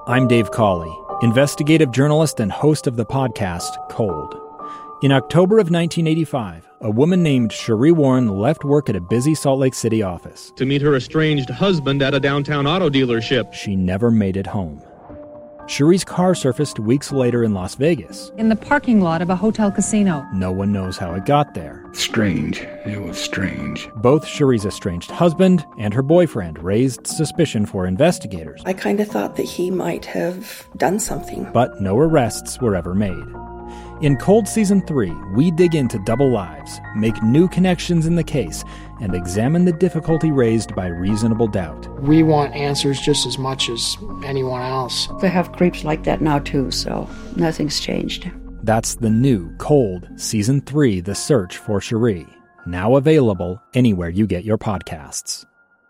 I'm Dave Cawley, investigative journalist and host of the podcast Cold. In October of 1985, a woman named Cherie Warren left work at a busy Salt Lake City office to meet her estranged husband at a downtown auto dealership. She never made it home. Cherie's car surfaced weeks later in Las Vegas. In the parking lot of a hotel casino. No one knows how it got there. Strange. It was strange. Both Cherie's estranged husband and her boyfriend raised suspicion for investigators. I kind of thought that he might have done something. But no arrests were ever made. In Cold Season 3, we dig into double lives, make new connections in the case, and examine the difficulty raised by reasonable doubt. We want answers just as much as anyone else. They have creeps like that now too, so nothing's changed. That's the new Cold Season 3, The Search for Cherie, now available anywhere you get your podcasts.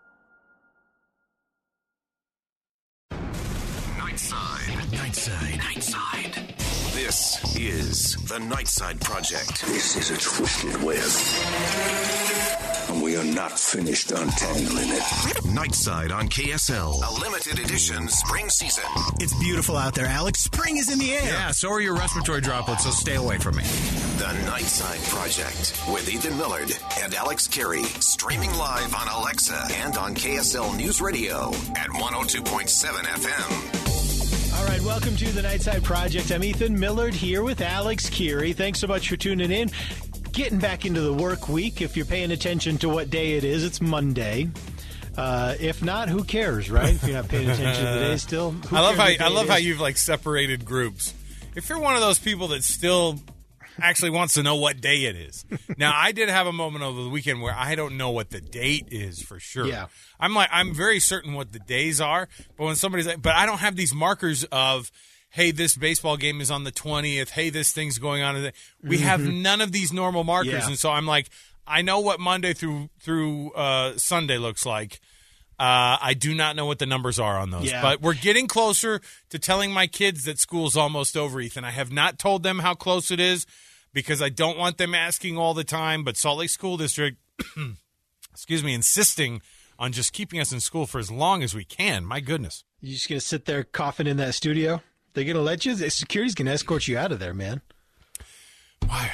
Nightside. This is the Nightside Project. This is a twisted web, and we are not finished untangling it. Nightside on KSL. A limited edition spring season. It's beautiful out there, Alex. Spring is in the air. Yeah, so are your respiratory droplets, so stay away from me. The Nightside Project with Ethan Millard and Alex Carey. Streaming live on Alexa and on KSL News Radio at 102.7 FM. All right, welcome to the Nightside Project. I'm Ethan Millard here with Alex Carey. Thanks so much for tuning in. Getting back into the work week. If you're paying attention to what day it is, it's Monday. If not, who cares, right? If you're not paying attention to the day still, who I cares love how you've like separated groups. If you're one of those people that still actually wants to know what day it is. Now, I did have a moment over the weekend where I don't know what the date is for sure. Yeah. I'm very certain what the days are, but when somebody's like, but I don't have these markers of, hey, this baseball game is on the 20th. Hey, this thing's going on. We have none of these normal markers. Yeah. And so I'm like, I know what Monday through Sunday looks like. I do not know what the numbers are on those. Yeah. But we're getting closer to telling my kids that school's almost over, Ethan. I have not told them how close it is because I don't want them asking all the time. But Salt Lake School District, insisting on just keeping us in school for as long as we can. My goodness. You just going to sit there coughing in that studio? They're going to let you? Security's going to escort you out of there, man. Why?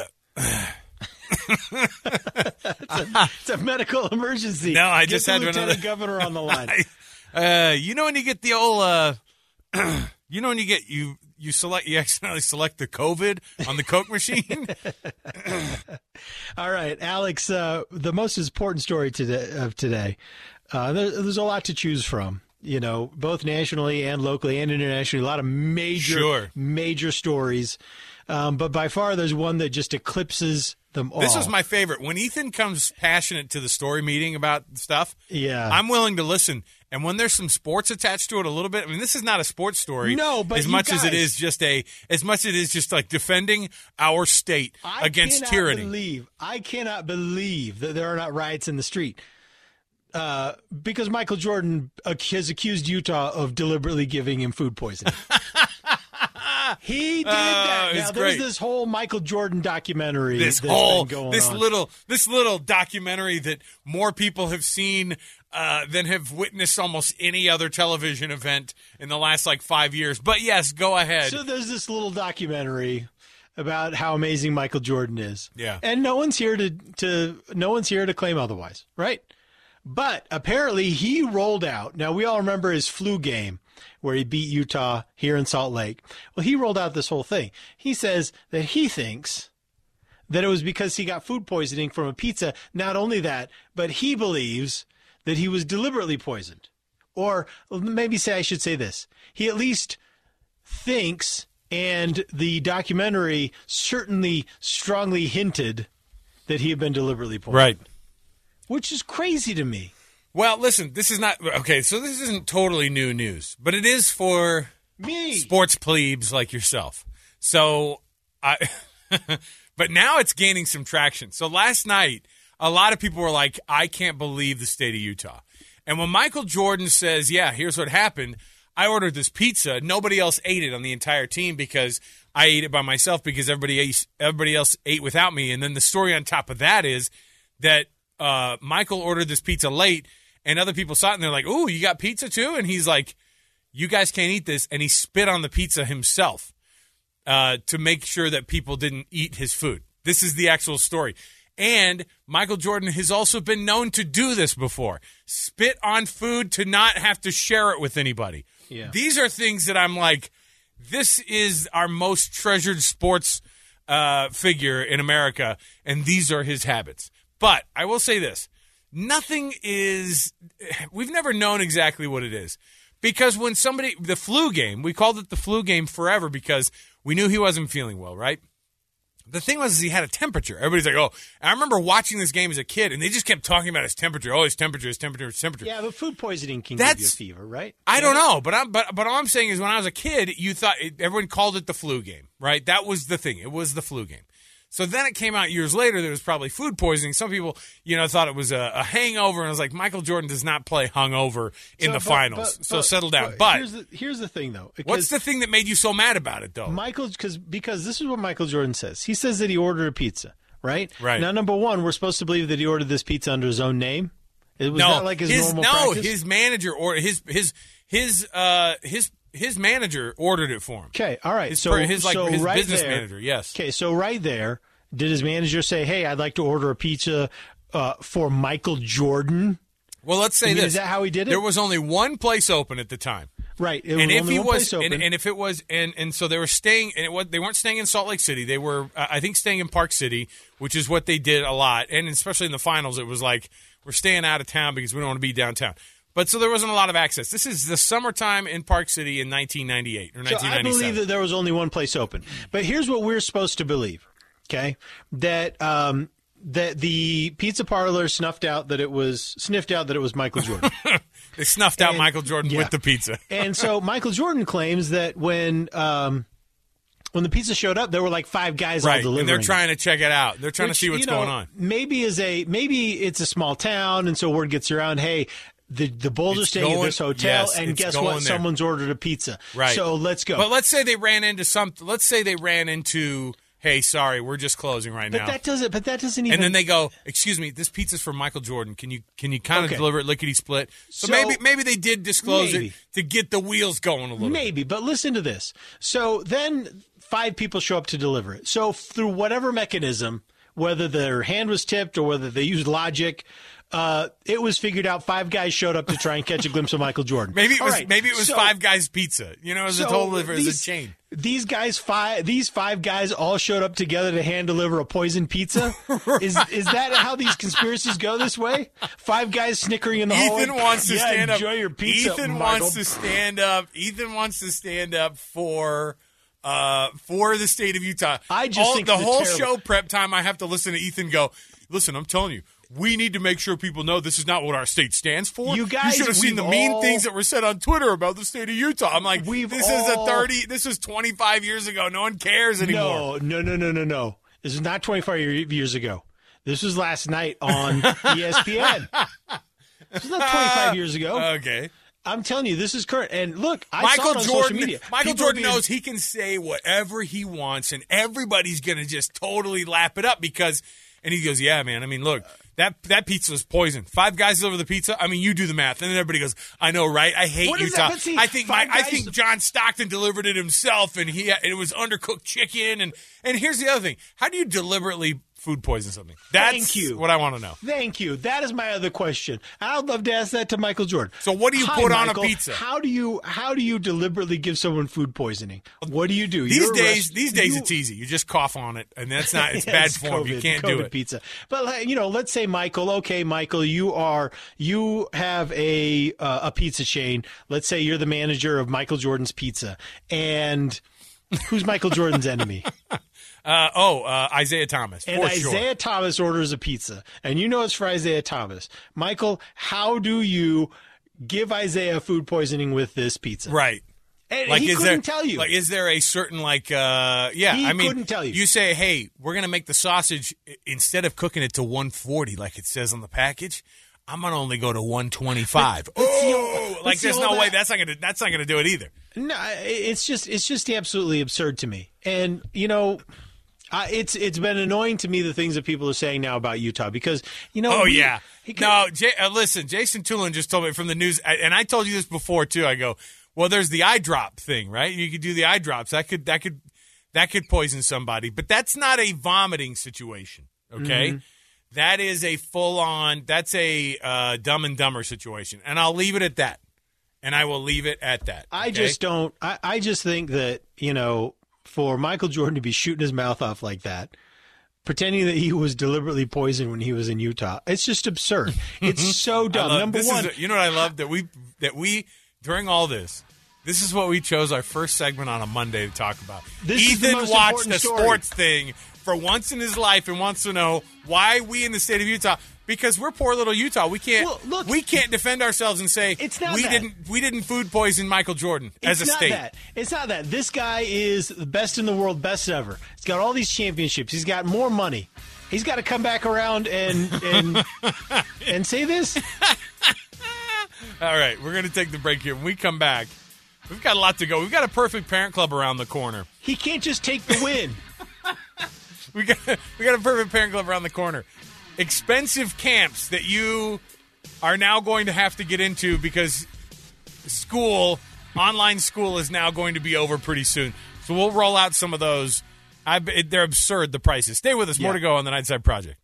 It's a medical emergency. No, I just had the another lieutenant governor on the line. You know when you get the old, you know when you accidentally select the COVID on the Coke machine. All right, Alex. The most important story today. There's a lot to choose from. You know, both nationally and locally and internationally, a lot of major stories. But by far, there's one that just eclipses them all. This was my favorite. When Ethan comes passionate to the story meeting about stuff, yeah, I'm willing to listen. And when there's some sports attached to it a little bit, I mean, this is not a sports story. No, but as much as it is just like defending our state against tyranny. I cannot believe that there are not riots in the street. Because Michael Jordan has accused Utah of deliberately giving him food poisoning. He did that. Now, there's this whole Michael Jordan documentary. This little documentary that more people have seen than have witnessed almost any other television event in the last 5 years. But yes, go ahead. So there's this little documentary about how amazing Michael Jordan is. Yeah. And no one's here to claim otherwise, right? But apparently he rolled out. Now, we all remember his flu game where he beat Utah here in Salt Lake. Well, he rolled out this whole thing. He says that he thinks that it was because he got food poisoning from a pizza. Not only that, but he believes that he was deliberately poisoned. Or maybe I should say this. He at least thinks, and the documentary certainly strongly hinted, that he had been deliberately poisoned. Right. Which is crazy to me. Well, listen, this is not – okay, so this isn't totally new news, but it is for me, sports plebes like yourself. So but now it's gaining some traction. So last night, a lot of people were like, I can't believe the state of Utah. And when Michael Jordan says, yeah, here's what happened, I ordered this pizza. Nobody else ate it on the entire team because I ate it by myself because everybody else ate without me. And then the story on top of that is that Michael ordered this pizza late, and other people saw it, and they're like, ooh, you got pizza too? And he's like, you guys can't eat this, and he spit on the pizza himself to make sure that people didn't eat his food. This is the actual story. And Michael Jordan has also been known to do this before. Spit on food to not have to share it with anybody. Yeah. These are things that I'm like, this is our most treasured sports figure in America, and these are his habits. But I will say this. We've never known exactly what it is. Because when the flu game, we called it the flu game forever because we knew he wasn't feeling well, right? The thing was he had a temperature. Everybody's like, oh, I remember watching this game as a kid, and they just kept talking about his temperature. Oh, his temperature. Yeah, but food poisoning can give you a fever, right? I don't know, but all I'm saying is when I was a kid, you thought everyone called it the flu game, right? That was the thing. It was the flu game. So then it came out years later that it was probably food poisoning. Some people, thought it was a hangover, and I was like, Michael Jordan does not play hungover in the finals. So settle down. But here's the thing, though. What's the thing that made you so mad about it, though? Because this is what Michael Jordan says. He says that he ordered a pizza, right? Right. Now, number one, we're supposed to believe that he ordered this pizza under his own name. Was that like his normal practice? His manager ordered his manager ordered it for him. Okay, all right. His right business there, manager, yes. Okay, so right there, did his manager say, "Hey, I'd like to order a pizza for Michael Jordan"? Well, let's say this. Is that how he did it? There was only one place open at the time. Right. So they were staying, and they weren't staying in Salt Lake City. They were, I think, staying in Park City, which is what they did a lot. And especially in the finals, it was like, we're staying out of town because we don't want to be downtown. But so there wasn't a lot of access. This is the summertime in Park City in 1998 or 1997. I believe that there was only one place open. But here's what we're supposed to believe, okay? That the pizza parlor sniffed out that it was Michael Jordan. They snuffed out Michael Jordan with the pizza. And so Michael Jordan claims that when the pizza showed up, there were like 5 guys all delivering. And they're trying to check it out. They're trying to see what's going on. Maybe it's a small town, and so word gets around, hey, the Bulls are staying at this hotel, and guess what? Someone's ordered a pizza. Right. So let's go. But let's say they ran into hey, sorry, we're just closing right now. But that doesn't even. And then they go, excuse me, this pizza's for Michael Jordan. Can you kind of deliver it lickety split? So maybe they did disclose it to get the wheels going a little. Maybe, but listen to this. So then 5 people show up to deliver it. So through whatever mechanism, whether their hand was tipped or whether they used logic, it was figured out 5 guys showed up to try and catch a glimpse of Michael Jordan. Maybe it was 5 Guys Pizza. As a chain. These 5 guys all showed up together to hand deliver a poison pizza. Right. Is that how these conspiracies go this way? 5 guys snickering in the hallway. Ethan wants to stand up. Enjoy your pizza. Ethan wants to stand up. Ethan wants to stand up for the state of Utah. I just think the whole show prep time I have to listen to Ethan go, listen, I'm telling you, we need to make sure people know this is not what our state stands for. You guys, should have seen the mean things that were said on Twitter about the state of Utah. I'm like, this is 25 years ago. No one cares anymore. No. This is not 25 years ago. This was last night on ESPN. This is not 25 years ago. Okay. I'm telling you, this is current. And look, I saw it on social media. Michael Jordan knows he can say whatever he wants, and everybody's going to just totally lap it up because – and he goes, yeah, man, I mean, look, that pizza was poison. 5 guys deliver the pizza. I mean, you do the math. And then everybody goes, I know, right? I hate Utah. I think John Stockton delivered it himself, and it was undercooked chicken. And here's the other thing. How do you deliberately food poison something? That's what I want to know. Thank you. That is my other question. I'd love to ask that to Michael Jordan. So what do you put on a pizza? How do you deliberately give someone food poisoning? What do you do? These days it's easy. You just cough on it, and that's not. It's bad form. You can't do it. Pizza. But let's say Michael. Okay, Michael, you have a pizza chain. Let's say you're the manager of Michael Jordan's Pizza, and who's Michael Jordan's enemy? Isaiah Thomas. And Isaiah Thomas orders a pizza, and it's for Isaiah Thomas. Michael, how do you give Isaiah food poisoning with this pizza? Right. And he couldn't tell you. Like, is there a certain He couldn't tell you. You say, hey, we're going to make the sausage, instead of cooking it to 140 like it says on the package, I'm going to only go to 125. There's no way that's not going to do it either. No, it's just absolutely absurd to me. And, it's been annoying to me the things that people are saying now about Utah because, listen, Jason Tulin just told me from the news, and I told you this before too. I go, Well, there's the eye drop thing, right? You could do the eye drops. That could poison somebody, but that's not a vomiting situation. Okay, That is a full on. That's a Dumb and Dumber situation, and I'll leave it at that. And I will leave it at that. I just don't. I just think that, for Michael Jordan to be shooting his mouth off like that, pretending that he was deliberately poisoned when he was in Utah, it's just absurd. It's so dumb. Number one, you know what I love? That we during all this is what we chose our first segment on a Monday to talk about. Ethan watched the sports thing for once in his life and wants to know why we in the state of Utah. Because we're poor little Utah, we can't we can't defend ourselves and say we didn't food poison Michael Jordan as a state. It's not that. This guy is the best in the world, best ever. He's got all these championships. He's got more money. He's got to come back around and and say this. All right, we're going to take the break here. When we come back, we've got a lot to go. We've got a Perfect Parent Club around the corner. He can't just take the win. we got a Perfect Parent Club around the corner. Expensive camps that you are now going to have to get into because online school is now going to be over pretty soon. So we'll roll out some of those. They're absurd, the prices. Stay with us. More to go on the Nightside Project.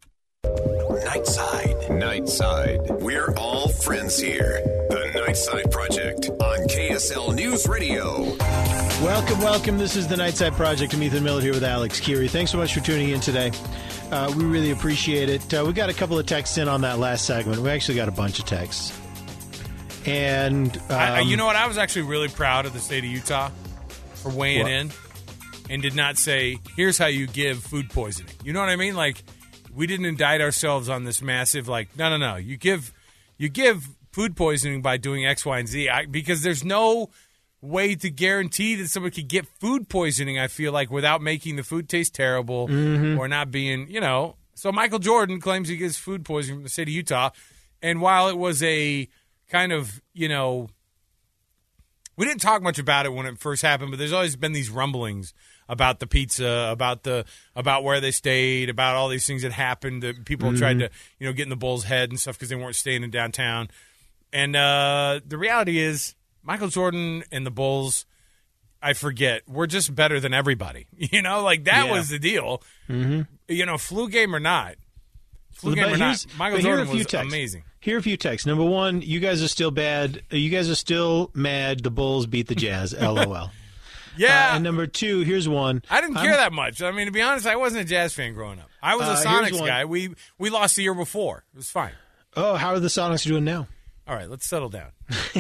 Nightside. We're all friends here. The Nightside Project on KSL News Radio. Welcome. This is the Nightside Project. I'm Ethan Miller here with Alex Keary. Thanks so much for tuning in today. We really appreciate it. We got a couple of texts in on that last segment. We actually got a bunch of texts. And you know what? I was actually really proud of the state of Utah for weighing in and did not say, here's how you give food poisoning. You know what I mean? Like, we didn't indict ourselves on this massive, no. You give food poisoning by doing X, Y, and Z because there's no way to guarantee that somebody could get food poisoning, I feel like, without making the food taste terrible or not being, So Michael Jordan claims he gets food poisoning from the state of Utah. And while it was a kind of, we didn't talk much about it when it first happened, but there's always been these rumblings about the pizza, about where they stayed, about all these things that happened, that people tried to, get in the Bulls' head and stuff because they weren't staying in downtown. And the reality is, Michael Jordan and the Bulls, I forget, we're just better than everybody. That was the deal. Flu game or not. Michael Jordan was amazing. Here are a few texts. Number one, you guys are still bad. You guys are still mad the Bulls beat the Jazz. LOL. Yeah. And number two, here's one. I didn't care that much. I mean, to be honest, I wasn't a Jazz fan growing up. I was a Sonics guy. We lost the year before. It was fine. Oh, how are the Sonics doing now? All right, let's settle down.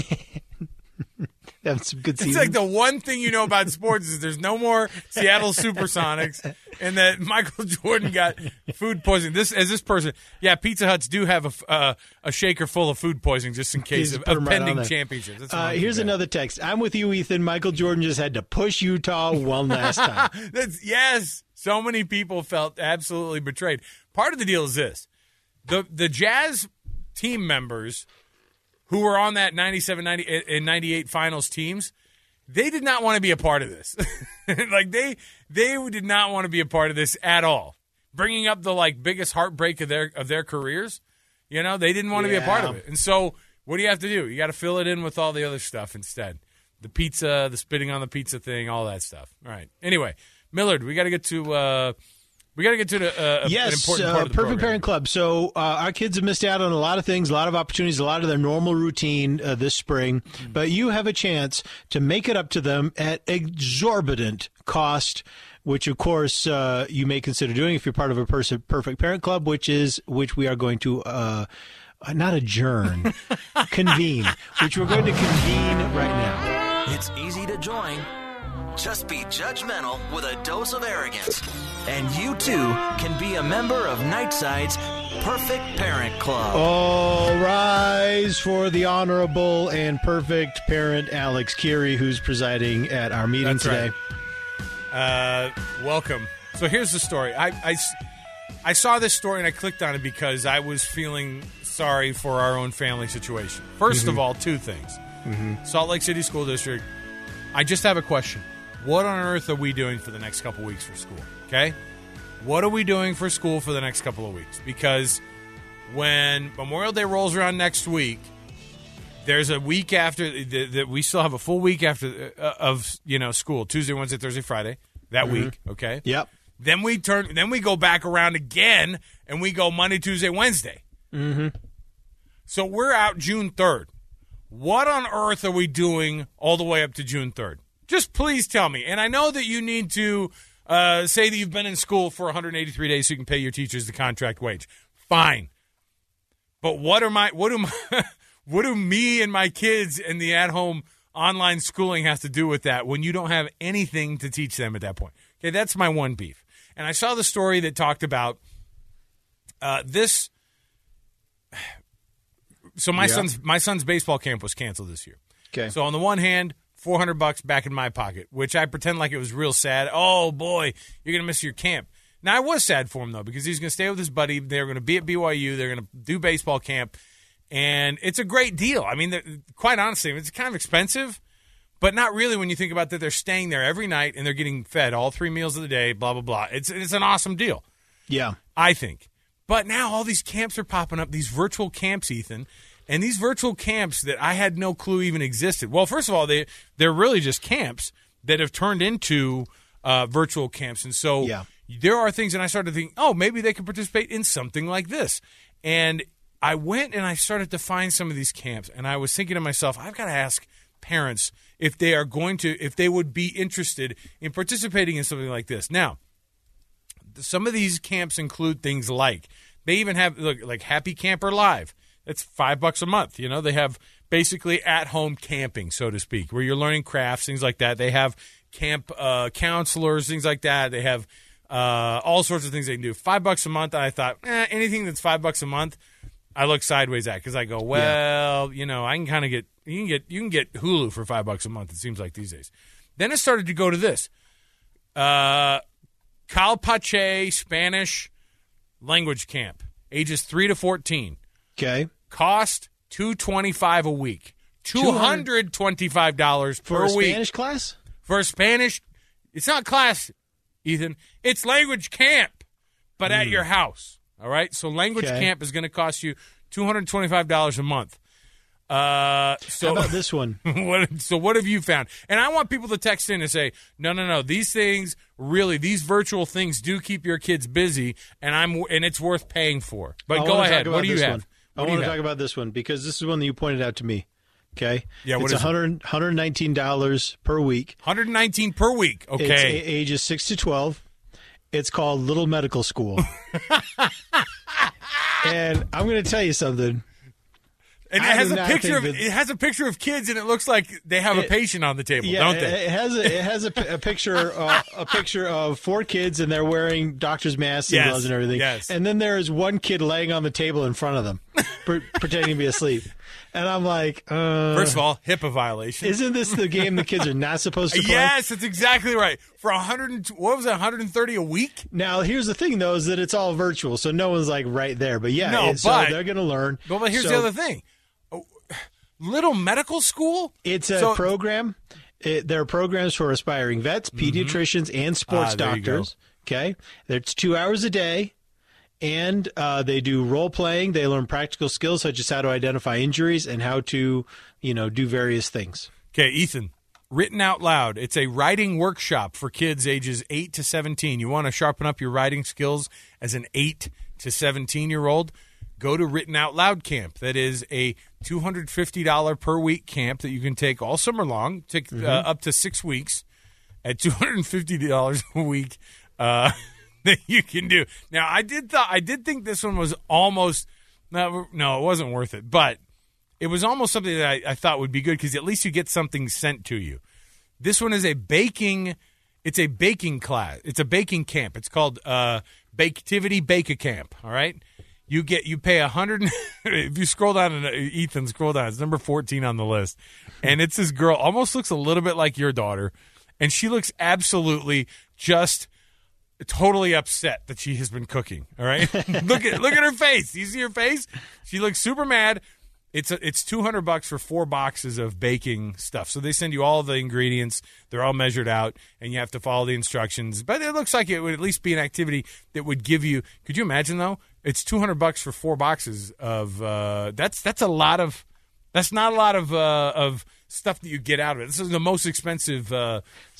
Having some good seasons. It's like the one thing you know about sports is there's no more Seattle Supersonics, and that Michael Jordan got food poisoning. This person, Pizza Huts do have a shaker full of food poisoning just in case of pending championships. Here's another text. I'm with you, Ethan. Michael Jordan just had to push Utah one last time. Yes. So many people felt absolutely betrayed. Part of the deal is this. The Jazz team members who were on that 97, 90, and 98 finals teams, they did not want to be a part of this. They did not want to be a part of this at all. Bringing up the biggest heartbreak of their careers, they didn't want to be a part of it. And so, what do you have to do? You got to fill it in with all the other stuff instead. The pizza, the spitting on the pizza thing, all that stuff. All right. Anyway, Millard, we got to get to. An important part of the Perfect Parent Club. So our kids have missed out on a lot of things, a lot of opportunities, a lot of their normal routine this spring. But you have a chance to make it up to them at exorbitant cost, which, of course, you may consider doing if you're part of a Perfect Parent Club, which we are going to not adjourn, convene, which we're going to convene right now. It's easy to join. Just be judgmental with a dose of arrogance. And you, too, can be a member of Nightside's Perfect Parent Club. All rise for the Honorable and Perfect Parent Alex Keary, who's presiding at our meeting today. Right. Welcome. So here's the story. I saw this story and I clicked on it because I was feeling sorry for our own family situation. First of all, two things. Salt Lake City School District. I just have a question. What on earth are we doing for the next couple weeks for school? Okay? What are we doing for school for the next couple of weeks? Because when Memorial Day rolls around next week, There's a week after that. We still have a full week after of school. Tuesday, Wednesday, Thursday, Friday. That week, okay. Yep. Then we go back around again, and we go Monday, Tuesday, Wednesday. Mm-hmm. So we're out June 3rd. What on earth are we doing all the way up to June 3rd? Just please tell me. And I know that you need to say that you've been in school for 183 days so you can pay your teachers the contract wage. Fine. But what do me and my kids and the at-home online schooling have to do with that when you don't have anything to teach them at that point? Okay, that's my one beef. And I saw the story that talked about this. So my son's baseball camp was canceled this year. Okay. So on the one hand, $400 back in my pocket, which I pretend like it was real sad. Oh boy, you're gonna miss your camp. Now I was sad for him though because he's gonna stay with his buddy. They're gonna be at BYU. They're gonna do baseball camp, and it's a great deal. I mean, quite honestly, it's kind of expensive, but not really when you think about that. They're staying there every night and they're getting fed all 3 meals of the day. Blah blah blah. It's an awesome deal. Yeah, I think. But now all these camps are popping up, these virtual camps, Ethan, and these virtual camps that I had no clue even existed. Well, first of all, they're really just camps that have turned into virtual camps. And so there are things, and I started to think, oh, maybe they could participate in something like this. And I went and I started to find some of these camps, and I was thinking to myself, I've got to ask parents if they would be interested in participating in something like this. Now, some of these camps include things like they even have like Happy Camper Live. That's $5 a month. They have basically at-home camping, so to speak, where you're learning crafts, things like that. They have camp counselors, things like that. They have all sorts of things they can do. $5 a month. I thought anything that's $5 a month, I look sideways at because I go, well, I can kind of get you can get Hulu for $5 a month. It seems like these days. Then it started to go to this. Calpache Spanish language camp, ages 3 to 14. Okay. Cost $225 a week. $225 per week. For a Spanish class? For a Spanish, it's not class, Ethan. It's language camp, but at your house. All right? So language camp is going to cost you $225 a month. How about this one? What have you found? And I want people to text in and say, no. These things, really, these virtual things do keep your kids busy, and it's worth paying for. But go ahead. What do you have? I want to talk about this one because this is one that you pointed out to me. Okay. Yeah. What it's is $119 per week. $119 per week. Okay. It's ages 6 to 12. It's called Little Medical School. And I'm going to tell you something. And it has a picture of kids, and it looks like they have a patient on the table, don't they? It has a picture of 4 kids, and they're wearing doctor's masks and gloves and everything. Yes. And then there is one kid laying on the table in front of them, pretending to be asleep. And I'm like, first of all, HIPAA violation. Isn't this the game the kids are not supposed to play? Yes, that's exactly right. For $130 a week? Now, here's the thing, though, is that it's all virtual, so no one's like right there. But so they're going to learn. But here's the other thing. Little Medical School? It's a program. There are programs for aspiring vets, pediatricians, and sports doctors. Okay, it's 2 hours a day, and they do role playing. They learn practical skills such as how to identify injuries and how to, do various things. Okay, Ethan. Written Out Loud. It's a writing workshop for kids ages 8 to 17. You want to sharpen up your writing skills as an 8 to 17-year-old? Go to Written Out Loud Camp. That is a $250 per week camp that you can take all summer long, take up to 6 weeks at $250 a week that you can do. Now, I did think this one was almost no, it wasn't worth it, but it was almost something that I thought would be good because at least you get something sent to you. This one is a baking class. It's a baking camp. It's called Baketivity Bake Camp. All right. You pay $100. If you scroll down, Ethan, scroll down. It's number 14 on the list, and it's this girl. Almost looks a little bit like your daughter, and she looks absolutely just totally upset that she has been cooking. All right, look at her face. Do you see her face? She looks super mad. It's $200 for 4 boxes of baking stuff. So they send you all the ingredients. They're all measured out, and you have to follow the instructions. But it looks like it would at least be an activity that would give you. Could you imagine though? It's $200 for 4 boxes of. That's a lot of That's not a lot of stuff that you get out of it. This is the most expensive Rice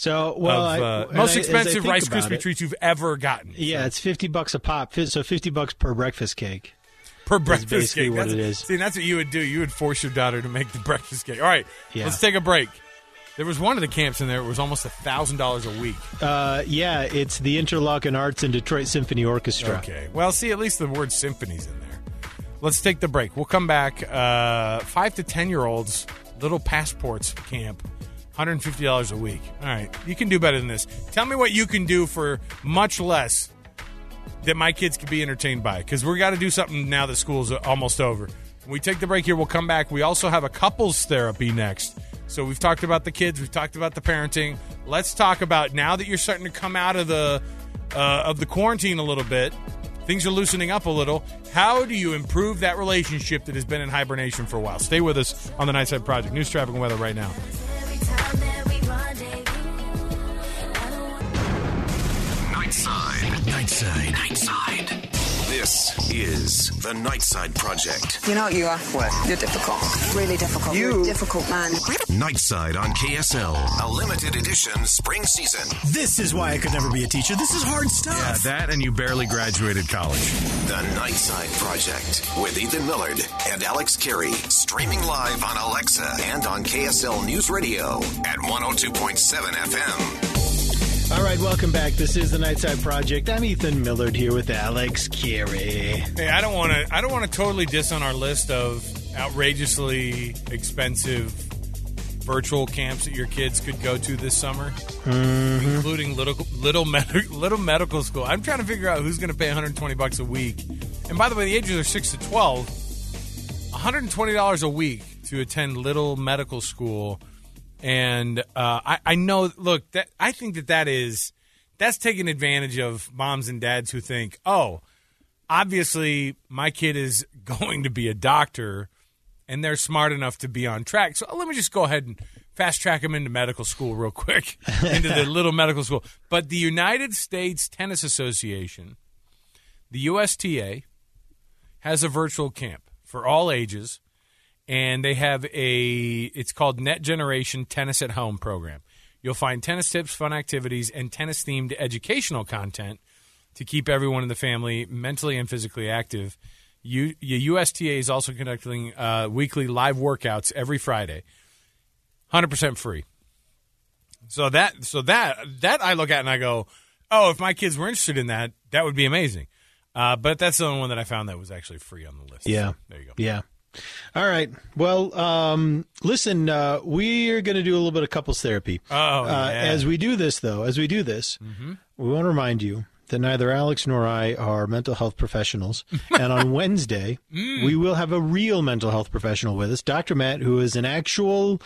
Krispie treats you've ever gotten. Yeah, it's $50 a pop, so $50 per breakfast cake. Per breakfast basically cake. What it is. See, that's what you would do. You would force your daughter to make the breakfast cake. All right, let's take a break. There was one of the camps in there. It was almost $1,000 a week. It's the Interlochen Arts and Detroit Symphony Orchestra. Okay. Well, see, at least the word symphony's in there. Let's take the break. We'll come back. 5 to 10-year-olds, Little Passports Camp, $150 a week. All right. You can do better than this. Tell me what you can do for much less that my kids can be entertained by, because we got to do something now that school's almost over. When we take the break here, we'll come back. We also have a couples therapy next. So we've talked about the kids. We've talked about the parenting. Let's talk about, now that you're starting to come out of the quarantine a little bit, things are loosening up a little. How do you improve that relationship that has been in hibernation for a while? Stay with us on the Nightside Project. News, traffic, and weather right now. Nightside. This is the Nightside Project. You know what you are? What? You're difficult. Really difficult. You're a difficult man. Nightside on KSL. A limited edition spring season. This is why I could never be a teacher. This is hard stuff. Yeah, that and you barely graduated college. The Nightside Project with Ethan Millard and Alex Carey. Streaming live on Alexa and on KSL News Radio at 102.7 FM. All right, welcome back. This is the Nightside Project. I'm Ethan Millard here with Alex Carey. Hey, I don't want to totally diss on our list of outrageously expensive virtual camps that your kids could go to this summer, including little medical school. I'm trying to figure out who's going to pay $120 a week. And by the way, the ages are 6 to 12. $120 a week to attend little medical school. And I know, look, I think that's taking advantage of moms and dads who think, oh, obviously my kid is going to be a doctor and they're smart enough to be on track. So let me just go ahead and fast track them into medical school real quick, into the little medical school. But the United States Tennis Association, the USTA, has a virtual camp for all ages. And they have it's called Net Generation Tennis at Home program. You'll find tennis tips, fun activities, and tennis-themed educational content to keep everyone in the family mentally and physically active. USTA is also conducting weekly live workouts every Friday, 100% free. So that I look at and I go, oh, if my kids were interested in that, that would be amazing. But that's the only one that I found that was actually free on the list. Yeah. So, there you go. Yeah. All right. Well, listen, we're going to do a little bit of couples therapy. As we do this, we want to remind you that neither Alex nor I are mental health professionals. And on Wednesday, we will have a real mental health professional with us, Dr. Matt, who is an actual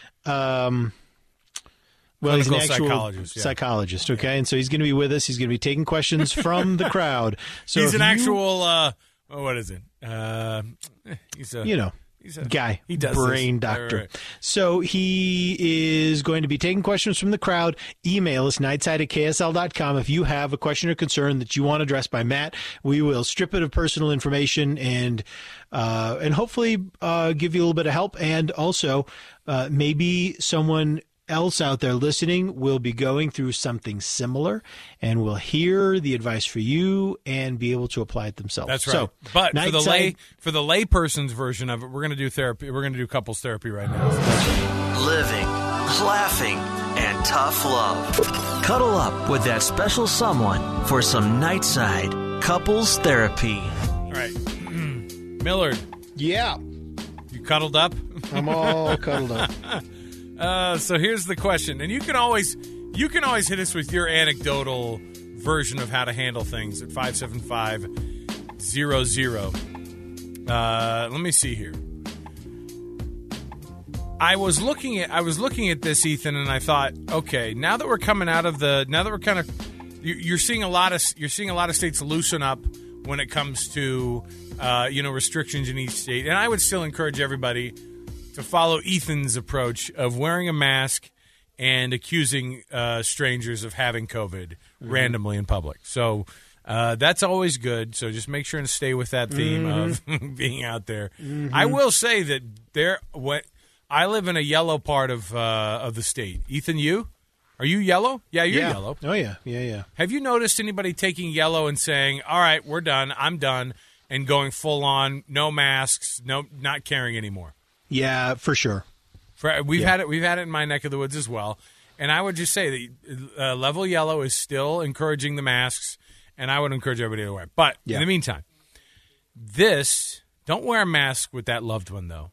he's an actual psychologist, okay? Yeah. And so he's going to be with us. He's going to be taking questions from the crowd. So he's an actual what is it? He's a guy. He does brain doctor. Right. So he is going to be taking questions from the crowd. Email us, nightside@ksl.com. If you have a question or concern that you want addressed by Matt, we will strip it of personal information and hopefully give you a little bit of help. And also maybe someone else out there listening will be going through something similar and will hear the advice for you and be able to apply it themselves. That's right. So, but for the lay person's version of it, we're going to do therapy. We're going to do couples therapy right now. Living, laughing, and tough love. Cuddle up with that special someone for some Nightside couples therapy. All right. Millard. Yeah. You cuddled up? I'm all cuddled up. So here's the question, and you can always hit us with your anecdotal version of how to handle things at 575-00. Let me see here. I was looking at this, Ethan, and I thought, okay, now that we're kind of you're seeing a lot of states loosen up when it comes to restrictions in each state, and I would still encourage everybody to follow Ethan's approach of wearing a mask and accusing strangers of having COVID randomly in public. So That's always good. So just make sure and stay with that theme of being out there. I will say that I live in a yellow part of the state. Ethan, you? Are you yellow? Yeah, you're yellow. Oh, yeah. Have you noticed anybody taking yellow and saying, all right, we're done, I'm done, and going full on, no masks, not caring anymore? Yeah, for sure. We've had it in my neck of the woods as well. And I would just say that level yellow is still encouraging the masks, and I would encourage everybody to wear it. But in the meantime, don't wear a mask with that loved one, though,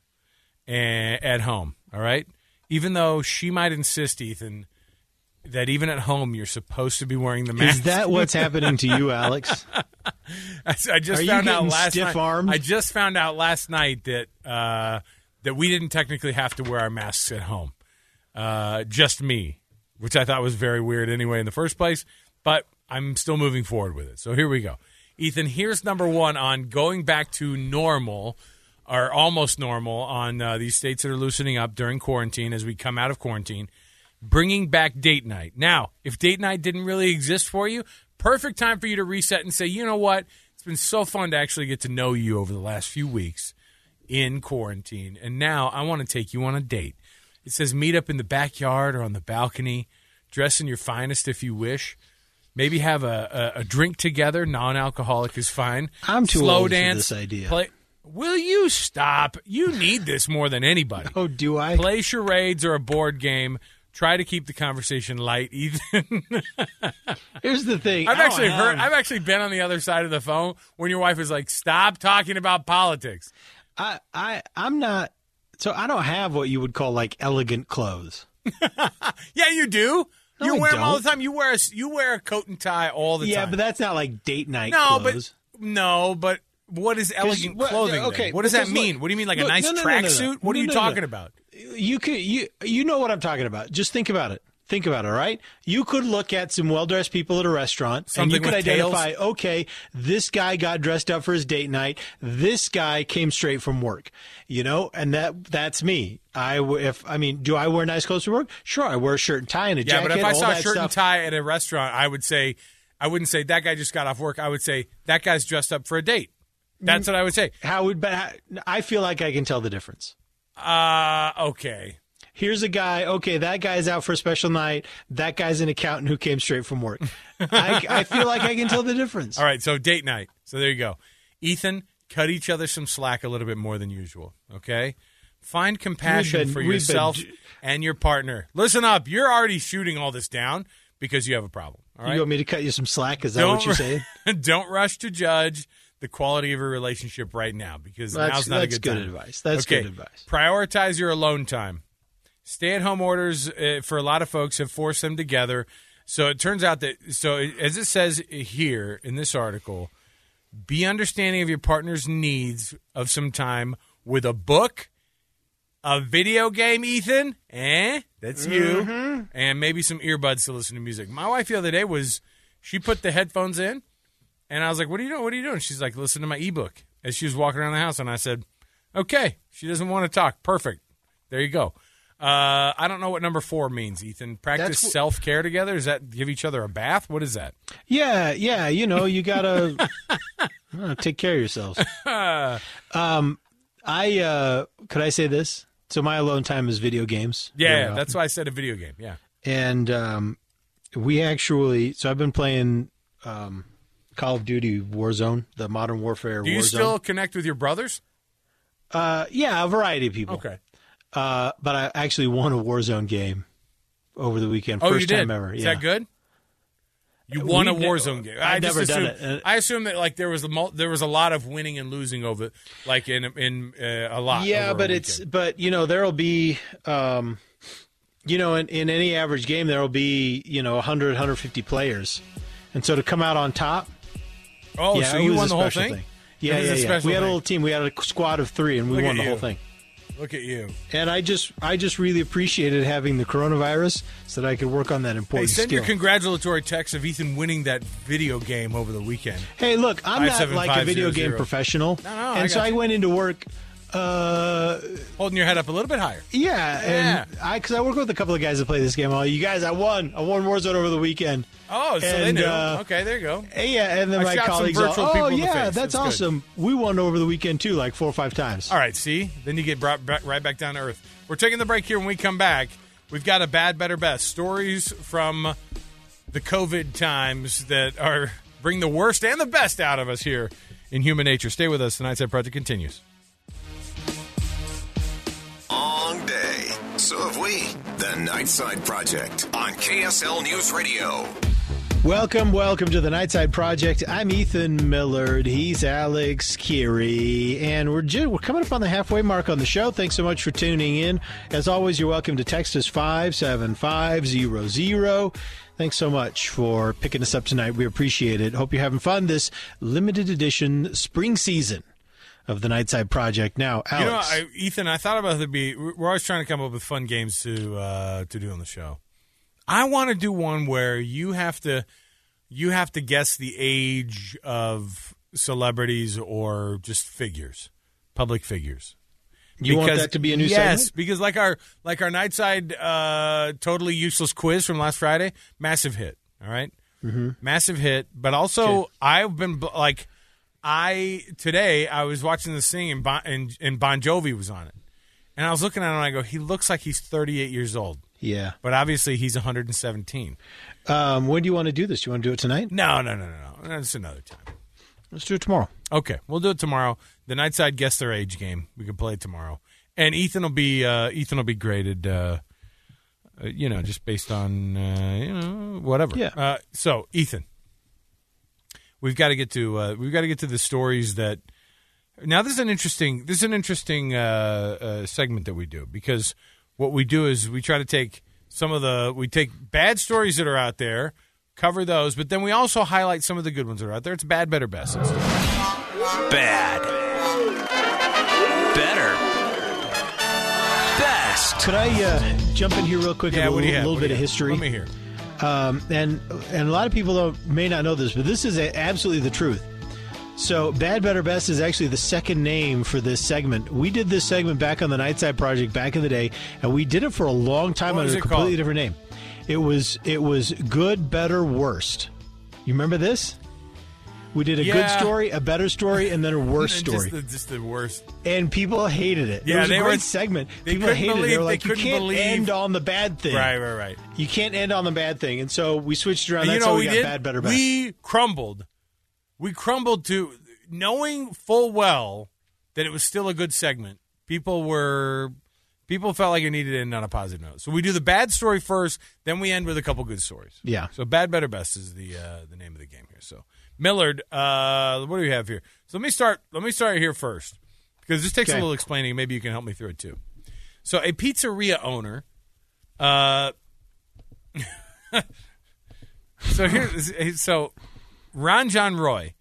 at home, all right? Even though she might insist, Ethan, that even at home you're supposed to be wearing the mask. Is that what's happening to you, Alex? I just found out last night. I just found out last night that we didn't technically have to wear our masks at home. Just me, which I thought was very weird anyway in the first place. But I'm still moving forward with it. So here we go. Ethan, here's number one on going back to normal or almost normal on these states that are loosening up during quarantine as we come out of quarantine. Bringing back date night. Now, if date night didn't really exist for you, perfect time for you to reset and say, you know what? It's been so fun to actually get to know you over the last few weeks in quarantine. And now I want to take you on a date. It says meet up in the backyard or on the balcony. Dress in your finest if you wish. Maybe have a drink together. Non-alcoholic is fine. I'm too Slow old dance, for this idea. Will you stop? You need this more than anybody. Oh, do I? Play charades or a board game. Try to keep the conversation light, Ethan. Here's the thing. I've actually been on the other side of the phone when your wife is like, "Stop talking about politics." I'm not. So I don't have what you would call like elegant clothes. Yeah, you do. No, you I wear them all don't. the time. You wear a coat and tie all the time. Yeah, but that's not like date night clothes. But what is elegant clothing? Okay, then? What does that mean? What do you mean, like a nice tracksuit? What are you talking about? You know what I'm talking about. Just think about it. Think about it, all right? You could look at some well-dressed people at a restaurant, and you could identify, okay, this guy got dressed up for his date night. This guy came straight from work, and that's me. Do I wear nice clothes to work? Sure, I wear a shirt and tie and a jacket. Yeah, but if I saw a shirt stuff. and tie at a restaurant, I wouldn't say that guy just got off work. I would say that guy's dressed up for a date. That's what I would say. I feel like I can tell the difference. Okay. Here's a guy, okay, that guy's out for a special night. That guy's an accountant who came straight from work. I feel like I can tell the difference. All right, so date night. So there you go. Ethan, cut each other some slack a little bit more than usual, okay? Find compassion for yourself and your partner. Listen up. You're already shooting all this down because you have a problem, all right? You want me to cut you some slack? Is that what you're saying? Don't rush to judge the quality of your relationship right now because now's not a good time. That's good advice. Prioritize your alone time. Stay-at-home orders for a lot of folks have forced them together. So it turns out that, as it says here in this article, be understanding of your partner's needs of some time with a book, a video game, Ethan. That's you. And maybe some earbuds to listen to music. My wife the other day she put the headphones in, and I was like, what are you doing? What are you doing? She's like, listen to my ebook. As she was walking around the house, and I said, okay. She doesn't want to talk. Perfect. There you go. I don't know what number 4 means, Ethan. Practice self-care together? Does that give each other a bath? What is that? Yeah. You got to take care of yourselves. Could I say this? So my alone time is video games. Yeah, that's why I said a video game, yeah. And so I've been playing Call of Duty Warzone, the Modern Warfare Warzone. Do you still connect with your brothers? Yeah, a variety of people. Okay. But I actually won a Warzone game over the weekend. Oh, First you did? time ever. Is Yeah. that good? You won a Warzone game. I've never done it. I assume that there was a lot of winning and losing over in a lot. Yeah, but there'll be in any average game there'll be 100, 150 players, and so to come out on top. Oh, yeah, so you won the whole thing? Yeah. We had a little team. We had a squad of 3, and we won the whole thing. Look at you. And I just really appreciated having the coronavirus so that I could work on that important skill. Send your congratulatory text of Ethan winning that video game over the weekend. Hey, look, I'm not like a video game professional. No, and so I went into work Holding your head up a little bit higher. Yeah. And because I work with a couple of guys that play this game. You guys, I won Warzone over the weekend. Oh, so they knew. Okay, there you go. Yeah, and then I my shot colleagues some virtual people in the face. That's awesome. Good. We won over the weekend, too, like 4 or 5 times. All right, see? Then you get brought right back down to earth. We're taking the break here. When we come back, we've got a bad, better, best. Stories from the COVID times that bring the worst and the best out of us here in human nature. Stay with us. The Nightside Project continues. Long day. So have we. The Nightside Project on KSL News Radio. Welcome to the Nightside Project. I'm Ethan Millard. He's Alex Kirry. And we're coming up on the halfway mark on the show. Thanks so much for tuning in. As always, you're welcome to text us 57500. Thanks so much for picking us up tonight. We appreciate it. Hope you're having fun this limited edition spring season of the Nightside Project. Now, Alex. Ethan, I thought about we're always trying to come up with fun games to do on the show. I want to do one where you have to guess the age of celebrities or just figures, public figures. You want that to be a new segment? Yes, because like our Nightside totally useless quiz from last Friday, massive hit. All right, massive hit. But also, I've been today I was watching this thing and Bon Jovi was on it, and I was looking at him and I go, he looks like he's 38 years old. Yeah. But obviously he's 117. When do you want to do this? Do you want to do it tonight? No. That's another time. Let's do it tomorrow. Okay. We'll do it tomorrow. The Nightside Guess Their Age game. We can play it tomorrow. And Ethan will be graded, just based on, whatever. Yeah. So, Ethan, we've got to get to the stories that. Now, this is an interesting segment that we do, because what we do is we try to take we take bad stories that are out there, cover those, but then we also highlight some of the good ones that are out there. It's bad, better, best. Bad. Better. Best. Could I jump in here real quick? Yeah, a little bit of history. Let me hear. And a lot of people may not know this, but this is absolutely the truth. So, Bad, Better, Best is actually the second name for this segment. We did this segment back on the Nightside Project back in the day, and we did it for a long time under a completely different name. It was Good, Better, Worst. You remember this? We did a good story, a better story, and then a worse story. Just the worst. And people hated it. Yeah, it was a great segment. People hated it. They were like, you can't end on the bad thing. Right. You can't end on the bad thing. And so we switched around. That's how we got Bad, Better, Best. We crumbled to knowing full well that it was still a good segment. People felt like it needed to end on a positive note. So we do the bad story first, then we end with a couple good stories. Yeah. So Bad, Better, Best is the name of the game here. So Millard, what do we have here? So let me start here first, because this takes a little explaining. Maybe you can help me through it too. So a pizzeria owner, so Ron John Roy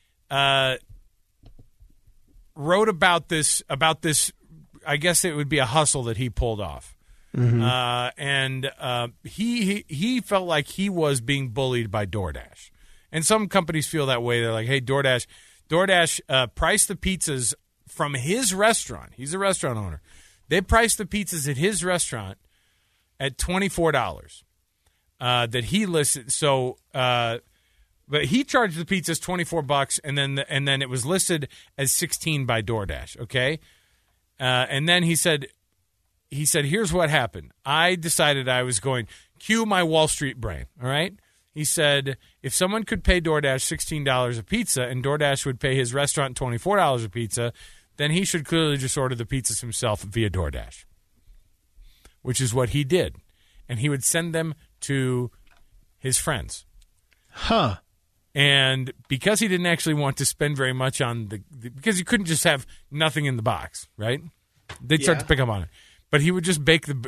wrote about this. I guess it would be a hustle that he pulled off, and he felt like he was being bullied by DoorDash, and some companies feel that way. They're like, "Hey, DoorDash priced the pizzas from his restaurant. He's a restaurant owner. They priced the pizzas at his restaurant at $24 that he listed. So." But he charged the pizzas $24, and then it was listed as $16 by DoorDash. Okay, and then he said, here's what happened. I decided I was going cue my Wall Street brain. All right, he said if someone could pay DoorDash $16 a pizza, and DoorDash would pay his restaurant $24 a pizza, then he should clearly just order the pizzas himself via DoorDash, which is what he did, and he would send them to his friends. Huh. And because he didn't actually want to spend very much on because you couldn't just have nothing in the box, right? They'd start to pick up on it. But he would just bake the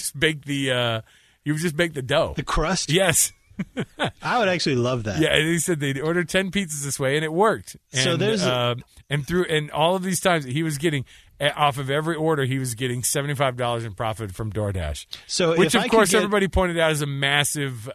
dough. The crust? Yes. I would actually love that. Yeah, and he said they'd order 10 pizzas this way, and it worked. And, so there's and all of these times he was getting off of every order, he was getting $75 in profit from DoorDash. So which of course everybody pointed out as a massive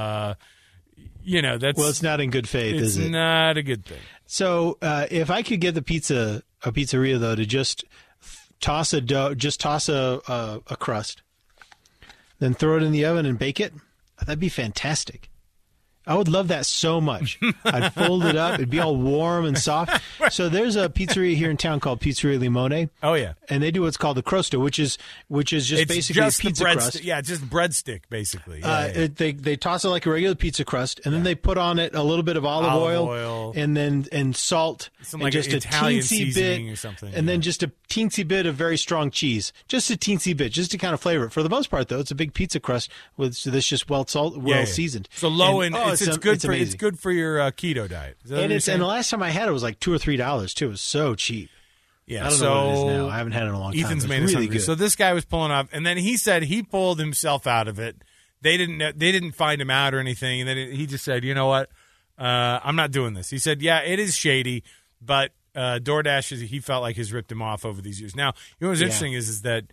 it's not in good faith, is it? It's not a good thing. So if I could get a pizzeria, though, to just toss a dough, just toss a crust, then throw it in the oven and bake it. That'd be fantastic. I would love that so much. I'd fold it up. It'd be all warm and soft. So there's a pizzeria here in town called Pizzeria Limone. Oh, yeah. And they do what's called the crosto, which is just basically a pizza crust. Yeah, just breadstick, basically. They toss it like a regular pizza crust, and then they put on it a little bit of olive oil and salt, and like just an a Italian teensy seasoning bit, or something. and then just a teensy bit of very strong cheese. Just a teensy bit, just to kind of flavor it. For the most part, though, it's a big pizza crust that's just well seasoned. So low in, it's good for your keto diet. And the last time I had it was like $2 or $3 too. It was so cheap. Yeah, I don't know what it is now. I haven't had it in a long time. Ethan's made really us hungry. good. So this guy was pulling off, and then he said he pulled himself out of it. They didn't find him out or anything, and then he just said, you know what, I'm not doing this. He said, yeah, it is shady, but DoorDash he felt like has ripped him off over these years. Now, you know what's interesting is that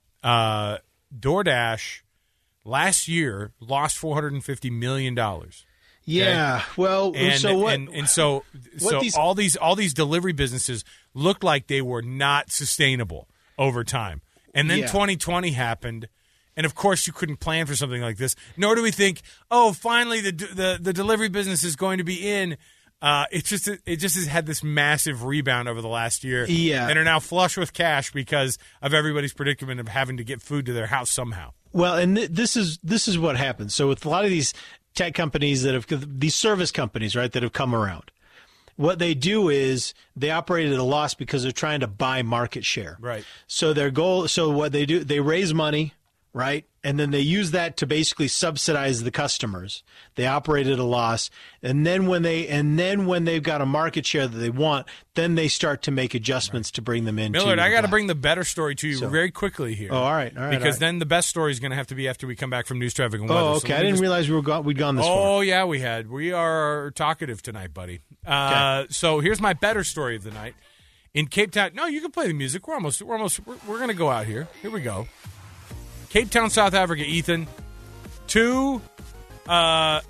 DoorDash last year lost $450 million. Yeah, okay? well, and, so what? And so all these delivery businesses looked like they were not sustainable over time. And then 2020 happened, and of course you couldn't plan for something like this. Nor do we think, oh, finally the delivery business is going to be in. It just has had this massive rebound over the last year, and are now flush with cash because of everybody's predicament of having to get food to their house somehow. Well, and this is what happens. So with a lot of these tech companies these service companies, right, that have come around, what they do is they operate at a loss because they're trying to buy market share. Right. So what they do, they raise money, right? And then they use that to basically subsidize the customers. They operate at a loss, and then when they've got a market share that they want, then they start to make adjustments to bring them in. Millard, I got to bring the better story to you very quickly here. Oh, all right. Because then the best story is going to have to be after we come back from news, traffic, and weather. Oh, okay. I didn't realize we'd gone this far. Oh, yeah, we had. We are talkative tonight, buddy. Okay. So here's my better story of the night. In Cape Town, no, you can play the music. We're going to go out here. Here we go. Cape Town, South Africa, Ethan, to the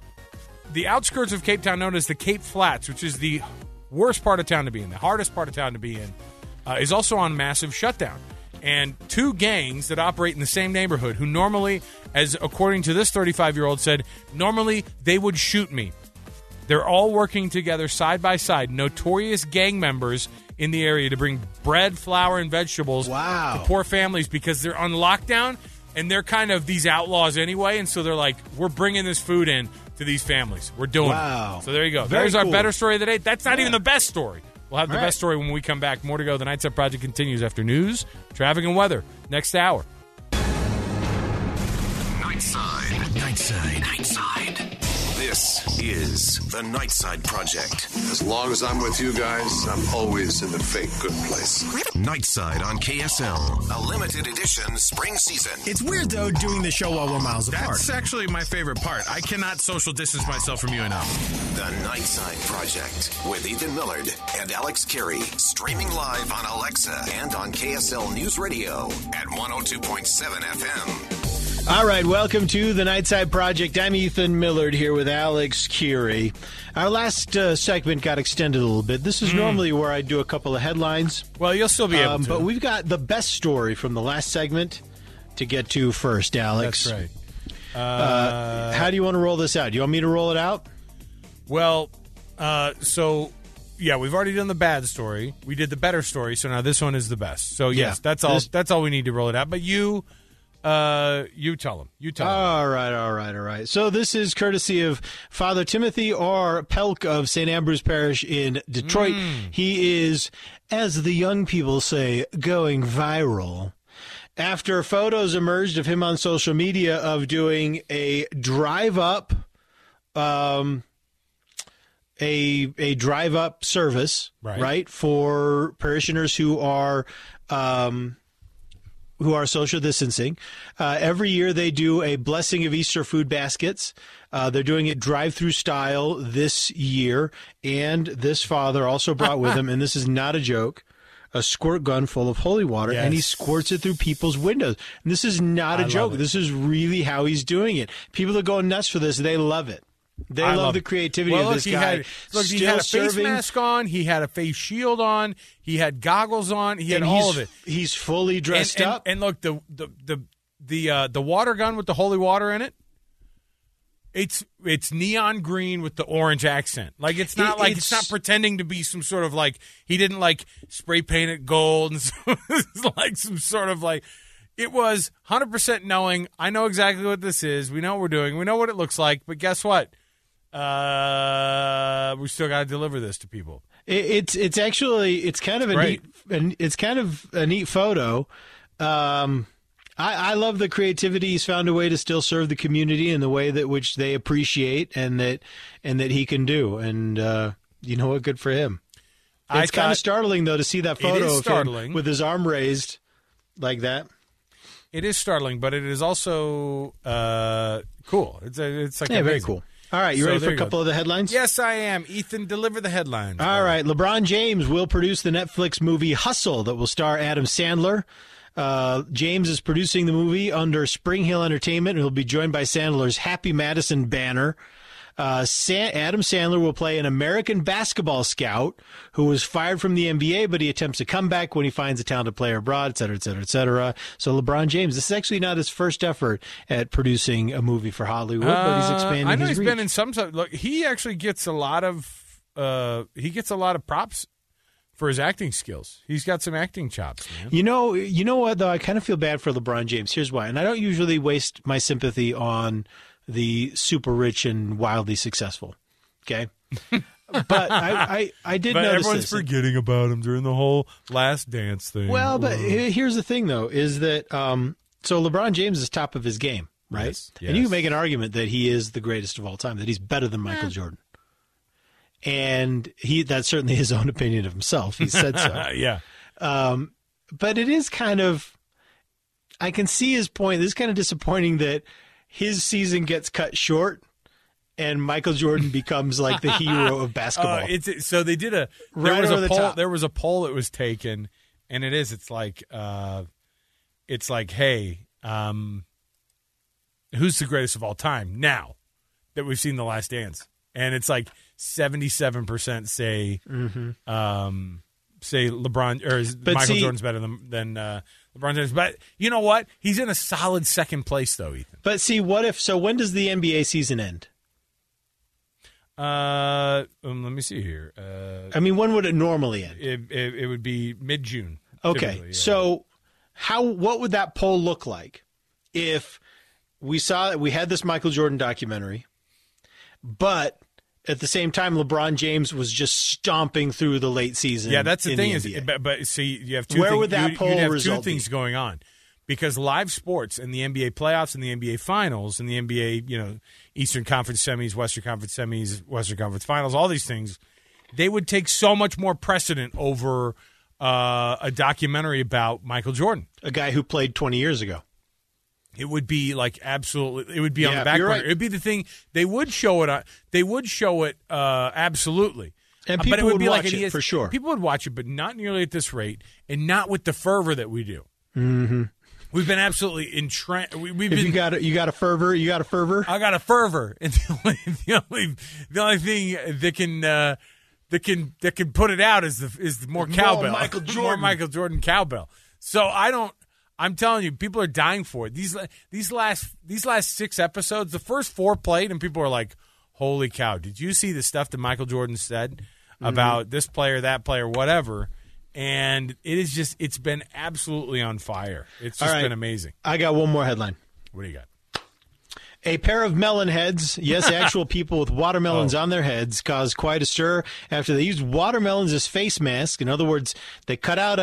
outskirts of Cape Town known as the Cape Flats, which is the worst part of town to be in, the hardest part of town to be in, is also on massive shutdown. And two gangs that operate in the same neighborhood who normally, as according to this 35-year-old said, normally they would shoot me. They're all working together side by side, notorious gang members in the area to bring bread, flour, and vegetables to poor families because they're on lockdown and they're kind of these outlaws anyway. And so they're like, we're bringing this food in to these families. We're doing it. So there you go. There's our better story of the day. That's not even the best story. We'll have the best story when we come back. More to go. The Nightside Project continues after news, traffic, and weather. Next hour. Nightside. This is the Nightside Project. As long as I'm with you guys, I'm always in the fake good place. Nightside on KSL. A limited edition spring season. It's weird, though, doing the show while we're miles apart. That's actually my favorite part. I cannot social distance myself from you enough. The Nightside Project with Ethan Millard and Alex Carey. Streaming live on Alexa and on KSL News Radio at 102.7 FM. All right, welcome to the Nightside Project. I'm Ethan Millard here with Alex Carey. Our last segment got extended a little bit. This is normally where I do a couple of headlines. Well, you'll still be able to. But we've got the best story from the last segment to get to first, Alex. That's right. How do you want to roll this out? Do you want me to roll it out? Well, yeah, we've already done the bad story. We did the better story, so now this one is the best. So, yes, that's all. That's all we need to roll it out. But you tell him. All right. So this is courtesy of Father Timothy R. Pelk of St. Ambrose Parish in Detroit. He is, as the young people say, going viral after photos emerged of him on social media of doing a drive-up a drive-up service, right, for parishioners who are social distancing. Every year they do a blessing of Easter food baskets. They're doing it drive-through style this year. And this father also brought with him, and this is not a joke, a squirt gun full of holy water, and he squirts it through people's windows. And this is not a joke. This is really how he's doing it. People are going nuts for this. They love it. They love the creativity of this guy. He had a face mask on. He had a face shield on. He had goggles on. He had all of it. He's fully dressed up. And look, the water gun with the holy water in it. It's neon green with the orange accent. Like it's not pretending to be some sort of like he didn't like spray paint it gold and so, it's like some sort of like it was 100% knowing. I know exactly what this is. We know what we're doing. We know what it looks like. But guess what? We still got to deliver this to people. It's kind of a neat photo. I love the creativity. He's found a way to still serve the community in the way that which they appreciate and that he can do. And you know what? Good for him. It's kind of startling though to see that photo of him with his arm raised like that. It is startling, but it is also cool. It's like very cool. All right, you ready for a couple of the headlines? Yes, I am. Ethan, deliver the headlines. All right, LeBron James will produce the Netflix movie Hustle that will star Adam Sandler. James is producing the movie under Spring Hill Entertainment, and he'll be joined by Sandler's Happy Madison banner. Adam Sandler will play an American basketball scout who was fired from the NBA, but he attempts a comeback when he finds a talented player abroad, et cetera, et cetera, et cetera. So LeBron James, this is actually not his first effort at producing a movie for Hollywood, but he's expanding his reach. I know he's been in some. Look, he actually gets a lot of props for his acting skills. He's got some acting chops, man. You know what, though? I kind of feel bad for LeBron James. Here's why. And I don't usually waste my sympathy on the super rich and wildly successful. Okay? But I did notice everyone's forgetting about him during the whole Last Dance thing. Well, but here's the thing, though, is that so LeBron James is top of his game, right? Yes. And you can make an argument that he is the greatest of all time, that he's better than Michael Jordan. And that's certainly his own opinion of himself. He said so. Yeah. But it is kind of, I can see his point. This is kind of disappointing that his season gets cut short and Michael Jordan becomes like the hero of basketball. So they did there was a poll that was taken, and it's like, hey, who's the greatest of all time now that we've seen The Last Dance? And it's like 77% say LeBron or Michael Jordan's better than LeBron James. But you know what? He's in a solid second place, though, Ethan. But see, when does the NBA season end? Let me see here. When would it normally end? It would be mid-June. Okay, yeah. So what would that poll look like if we had this Michael Jordan documentary, but at the same time, LeBron James was just stomping through the late season. Yeah, that's the thing. But see, you have two. Where would that poll result? Two things going on, because live sports and the NBA playoffs and the NBA finals and the NBA, Eastern Conference semis, Western Conference semis, Western Conference finals, all these things, they would take so much more precedent over a documentary about Michael Jordan, a guy who played 20 years ago. It would be like absolutely. It would be on the back burner. Right. It would be the thing. They would show it. Absolutely. And people would watch it for sure. People would watch it, but not nearly at this rate, and not with the fervor that we do. Mm-hmm. We've been absolutely entranced. You got a fervor. You got a fervor. I got a fervor, and the only thing that can put it out is more cowbell. More Michael Jordan cowbell. So I'm telling you, people are dying for it. These last 6 episodes, the first 4 played, and people are like, "Holy cow! Did you see the stuff that Michael Jordan said about this player, that player, whatever?" And it's been absolutely on fire. It's just been amazing. I got one more headline. What do you got? A pair of melon heads, yes, actual people with watermelons on their heads, caused quite a stir after they used watermelons as face masks. In other words, they cut out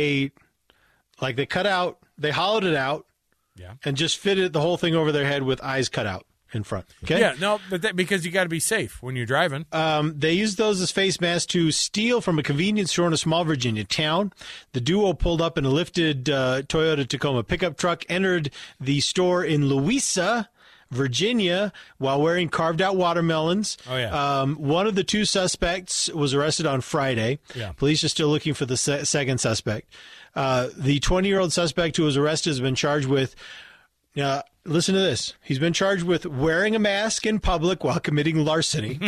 they hollowed it out, and just fitted the whole thing over their head with eyes cut out in front. Okay? Yeah, no, but because you got to be safe when you're driving. They used those as face masks to steal from a convenience store in a small Virginia town. The duo pulled up in a lifted Toyota Tacoma pickup truck, entered the store in Louisa, Virginia, while wearing carved-out watermelons. Oh, yeah. One of the 2 suspects was arrested on Friday. Yeah. Police are still looking for the second suspect. The 20-year-old suspect who was arrested has been charged with Now, listen to this. He's been charged with wearing a mask in public while committing larceny.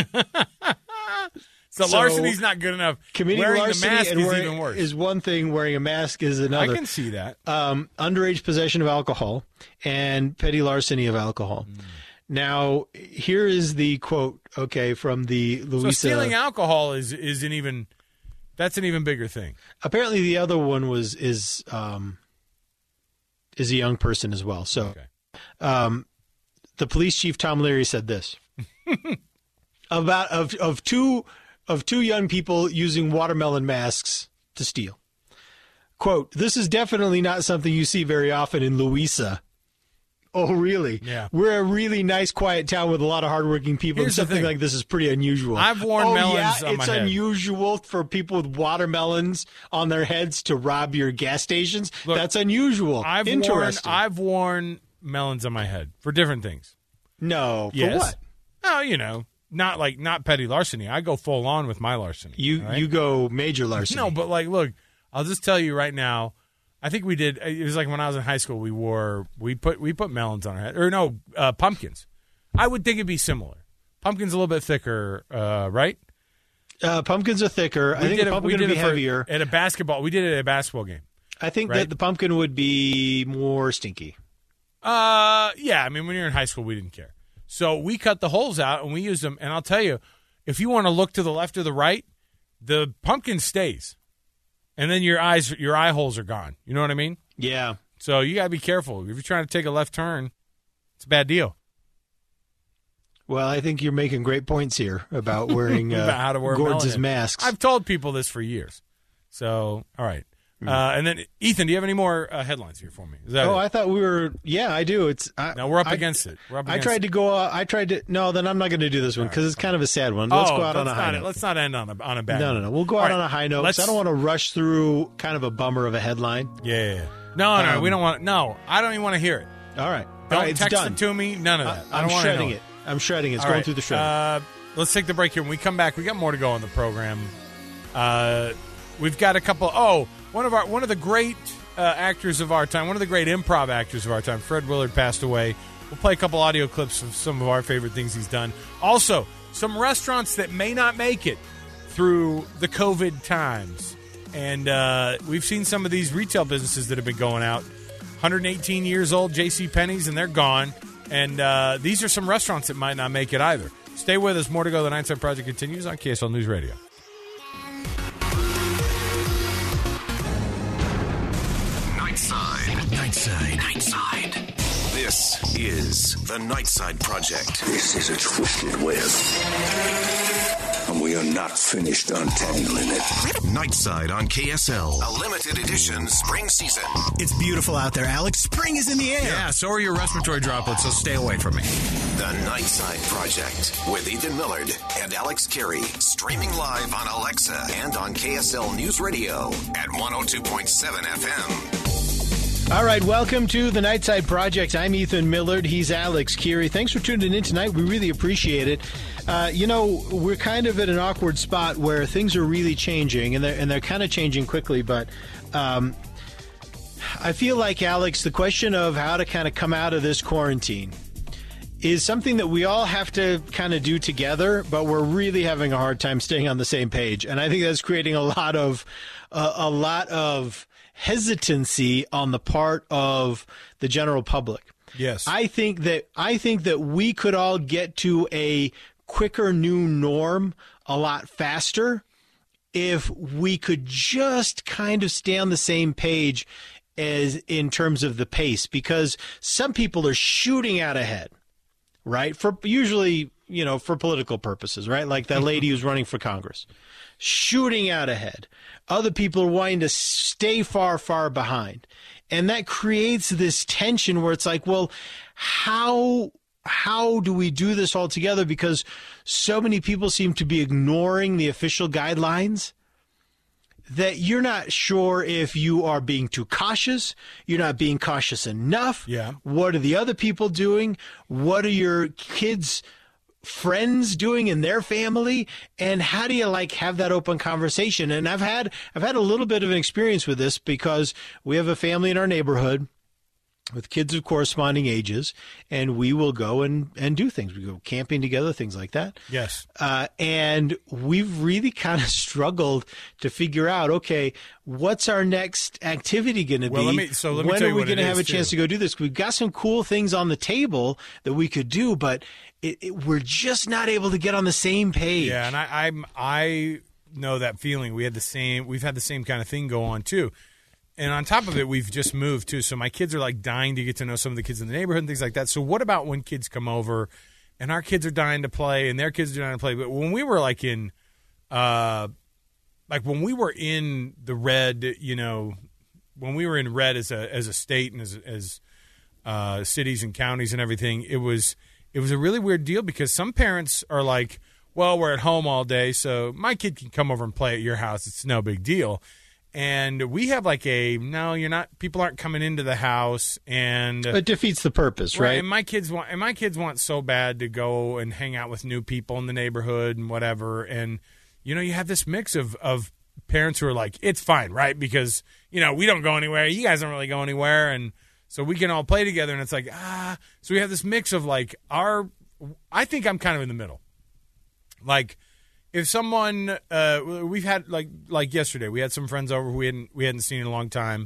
So larceny's not good enough. Committing wearing larceny the mask and is even worse. Is one thing. Wearing a mask is another. I can see that. Underage possession of alcohol and petty larceny of alcohol. Now, here is the quote, from the Louisa. So stealing alcohol is an even bigger thing. Apparently, the other one is a young person as well. So, the police chief Tom Leary said this about of two young people using watermelon masks to steal. Quote, "This is definitely not something you see very often in Louisa." Oh, really? Yeah. We're a really nice, quiet town with a lot of hardworking people. Here's and something like this is pretty unusual. I've worn melons on my head. It's unusual for people with watermelons on their heads to rob your gas stations. Look, that's unusual. Interesting. I've worn melons on my head for different things. No. Yes. For what? Oh, not petty larceny. I go full on with my larceny. You go major larceny. No, but look, I'll just tell you right now. I think we did. It was like when I was in high school. We put melons on our head, or no, pumpkins. I would think it'd be similar. Pumpkins a little bit thicker, right? Pumpkins are thicker. I think the pumpkin would be heavier. At a basketball, we did it at a basketball game. I think that the pumpkin would be more stinky. Yeah. I mean, when you're in high school, we didn't care. So we cut the holes out and we used them. And I'll tell you, if you want to look to the left or the right, the pumpkin stays. And then your eye holes are gone. You know what I mean? Yeah. So you got to be careful. If you're trying to take a left turn, it's a bad deal. Well, I think you're making great points here about wearing about how to wear Gord's masks. I've told people this for years. So, all right. And then, Ethan, do you have any more headlines here for me? Is that it? I thought we were. Yeah, I do. No, we're up against it. No, then I'm not going to do this one because it's kind of a sad one. Let's go out on a high note. Let's not end on a bad note. No. We'll go out on a high note. I don't want to rush through kind of a bummer of a headline. Yeah. No, we don't want. No, I don't even want to hear it. All right. Don't text it to me. None of that. I don't want to know it. I'm shredding it. It's going through the shredder. Let's take the break here. When we come back, we got more to go on the program. We've got a couple. One of the great actors of our time, one of the great improv actors of our time, Fred Willard, passed away. We'll play a couple audio clips of some of our favorite things he's done. Also, some restaurants that may not make it through the COVID times. And we've seen some of these retail businesses that have been going out. 118 years old, JCPenney's, and they're gone. And these are some restaurants that might not make it either. Stay with us. More to go. The Nightside Project continues on KSL News Radio. Nightside. This is the Nightside Project. This is a twisted web, and we are not finished untangling it. Nightside on KSL. A limited edition spring season. It's beautiful out there, Alex. Spring is in the air. Yeah, so are your respiratory droplets, so stay away from me. The Nightside Project with Ethan Millard and Alex Carey. Streaming live on Alexa and on KSL News Radio at 102.7 FM. All right, welcome to the Nightside Project. I'm Ethan Millard. He's Alex Carey. Thanks for tuning in tonight. We really appreciate it. We're kind of at an awkward spot where things are really changing, and they're kind of changing quickly. But I feel like, Alex, the question of how to kind of come out of this quarantine is something that we all have to kind of do together, but we're really having a hard time staying on the same page. And I think that's creating a lot of hesitancy on the part of the general public. Yes. I think that we could all get to a quicker new norm a lot faster if we could just kind of stay on the same page as in terms of the pace, because some people are shooting out ahead, right? For usually, for political purposes, right? Like that lady who's running for Congress, shooting out ahead. Other people are wanting to stay far, far behind. And that creates this tension where it's like, well, how do we do this all together? Because so many people seem to be ignoring the official guidelines that you're not sure if you are being too cautious. You're not being cautious enough. Yeah. What are the other people doing? What are your kids' friends doing in their family, and how do you have that open conversation? And I've had a little bit of an experience with this because we have a family in our neighborhood with kids of corresponding ages, and we will go and do things. We go camping together, things like that. Yes. And we've really kind of struggled to figure out, okay, what's our next activity going to be? Let me when tell are you we what going to have a chance too. to go do this? We've got some cool things on the table that we could do, but we're just not able to get on the same page. Yeah, and I know that feeling. We've had the same kind of thing go on too. And on top of it, we've just moved, too. So my kids are, like, dying to get to know some of the kids in the neighborhood and things like that. So what about when kids come over and our kids are dying to play and their kids are dying to play? But when we were, like, when we were in the red, when we were in red as a state and as cities and counties and everything, it was a really weird deal because some parents are like, well, we're at home all day, so my kid can come over and play at your house. It's no big deal. And we have like no, you're not. People aren't coming into the house, and it defeats the purpose, right? And my kids want so bad to go and hang out with new people in the neighborhood and whatever. And you have this mix of parents who are like, it's fine, right? Because we don't go anywhere. You guys don't really go anywhere, and so we can all play together. And it's like so we have this mix of like I think I'm kind of in the middle, like. If someone we've had like yesterday, we had some friends over who we hadn't seen in a long time.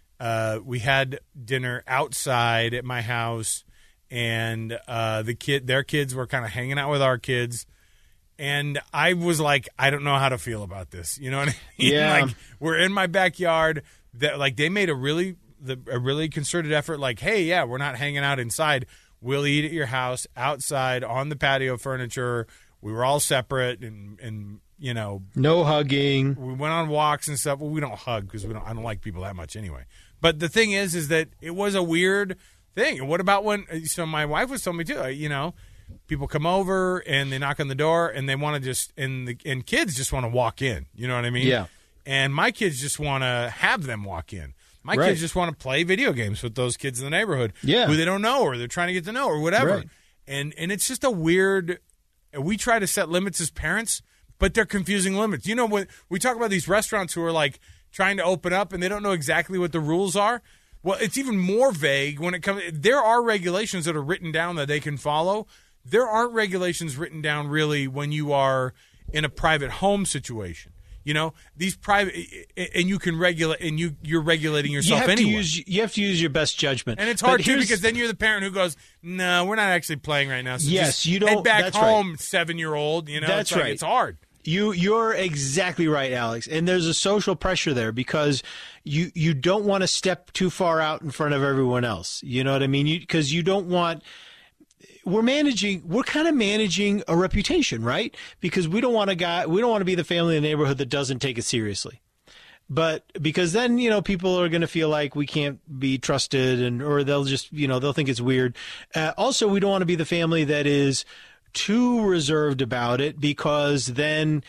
We had dinner outside at my house, and their kids were kind of hanging out with our kids, and I was like, I don't know how to feel about this. You know what I mean? Yeah. Like we're in my backyard. That like they made a really concerted effort. Like, hey, yeah, we're not hanging out inside. We'll eat at your house outside on the patio furniture. We were all separate, and no hugging. We went on walks and stuff. Well, we don't hug because I don't like people that much anyway. But the thing is that it was a weird thing. And what about when? So my wife was telling me too. People come over and they knock on the door and they want to just and kids just want to walk in. You know what I mean? Yeah. And my kids just want to have them walk in. My Right. kids just want to play video games with those kids in the neighborhood. Yeah. Who they don't know or they're trying to get to know or whatever. Right. And it's just a weird. We try to set limits as parents, but they're confusing limits. When we talk about these restaurants who are like trying to open up and they don't know exactly what the rules are, well, it's even more vague when it comes. There are regulations that are written down that they can follow. There aren't regulations written down really when you are in a private home situation. These private, and you can regulate, and you're regulating yourself anyway. You have to use your best judgment, and it's hard too because then you're the parent who goes, "No, we're not actually playing right now." So yes, you don't head back that's home, right. 7-year-old. That's it's like, right. It's hard. You're exactly right, Alex. And there's a social pressure there because you don't want to step too far out in front of everyone else. You know what I mean? Because you don't want. We're kind of managing a reputation, right? Because we don't want to be the family in the neighborhood that doesn't take it seriously. But because then, people are going to feel like we can't be trusted or they'll just, they'll think it's weird. Also, we don't want to be the family that is too reserved about it because then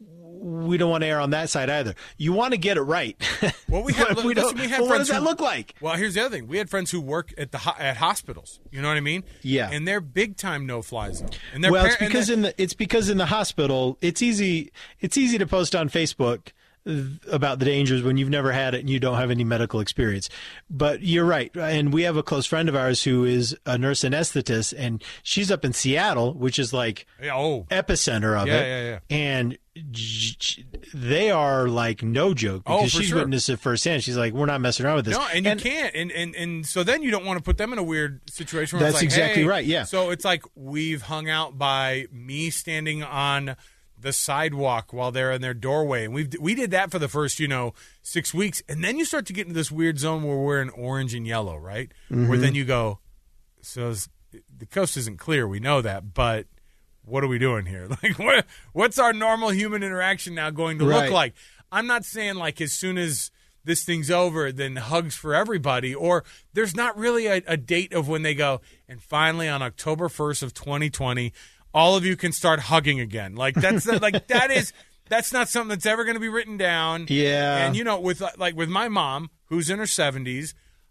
we don't want to err on that side either. You want to get it right. Well, we have what does that look like? Well, here's the other thing. We had friends who work at hospitals. You know what I mean? Yeah. And they're big time no-fly zone. And it's because in the hospital, it's easy to post on Facebook about the dangers when you've never had it and you don't have any medical experience. But you're right. And we have a close friend of ours who is a nurse anesthetist, and she's up in Seattle, which is like epicenter of it. Yeah. And they are like no joke because she's sure. witnessed it firsthand. She's like, we're not messing around with this. No, and you can't. And so then you don't want to put them in a weird situation where That's it's like, exactly hey. right, yeah. So it's like we've hung out by me standing on the sidewalk while they're in their doorway. And we did that for the first, 6 weeks. And then you start to get into this weird zone where we're in orange and yellow, right? Mm-hmm. Where then you go, so the coast isn't clear. We know that, but what are we doing here? Like, what's our normal human interaction now going to look like? I'm not saying like as soon as this thing's over, then hugs for everybody, or there's not really a date of when they go, and finally on October 1st of 2020, all of you can start hugging again. Like that's that's not something that's ever going to be written down. Yeah. And with my mom who's in her 70s,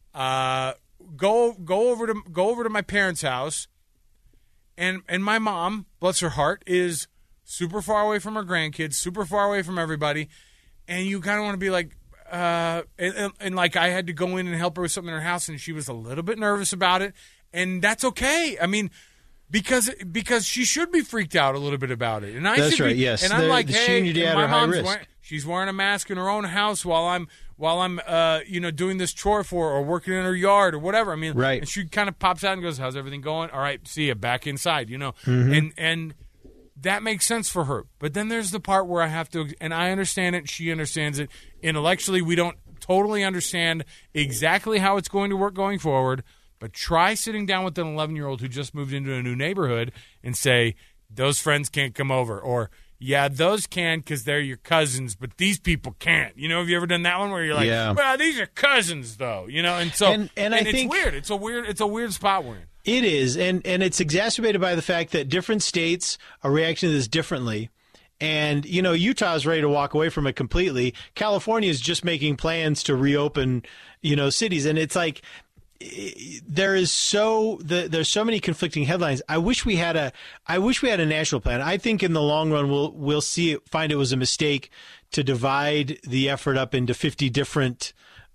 go over to my parents' house, and my mom, bless her heart, is super far away from her grandkids, super far away from everybody, and you kind of want to be like, and like I had to go in and help her with something in her house, and she was a little bit nervous about it, and that's okay. I mean, because she should be freaked out a little bit about it, and I that's should right. be, Yes, and I'm like, hey, your dad my are high mom's risk. she's wearing a mask in her own house while I'm doing this chore for her or working in her yard or whatever. I mean, right. And she kind of pops out and goes, "How's everything going? All right, see you back inside." And that makes sense for her. But then there's the part where I have to, and I understand it, she understands it. Intellectually, we don't totally understand exactly how it's going to work going forward, but try sitting down with an 11-year-old who just moved into a new neighborhood and say, those friends can't come over, or, yeah, those can because they're your cousins, but these people can't. Have you ever done that one where you're like, well, these are cousins, though, and so and I think it's weird. It's a weird spot we're in. It is, and it's exacerbated by the fact that different states are reacting to this differently. And, Utah's ready to walk away from it completely. California is just making plans to reopen, cities. And it's like there's so many conflicting headlines. I wish we had a national plan. I think in the long run we'll find it was a mistake to divide the effort up into 50 different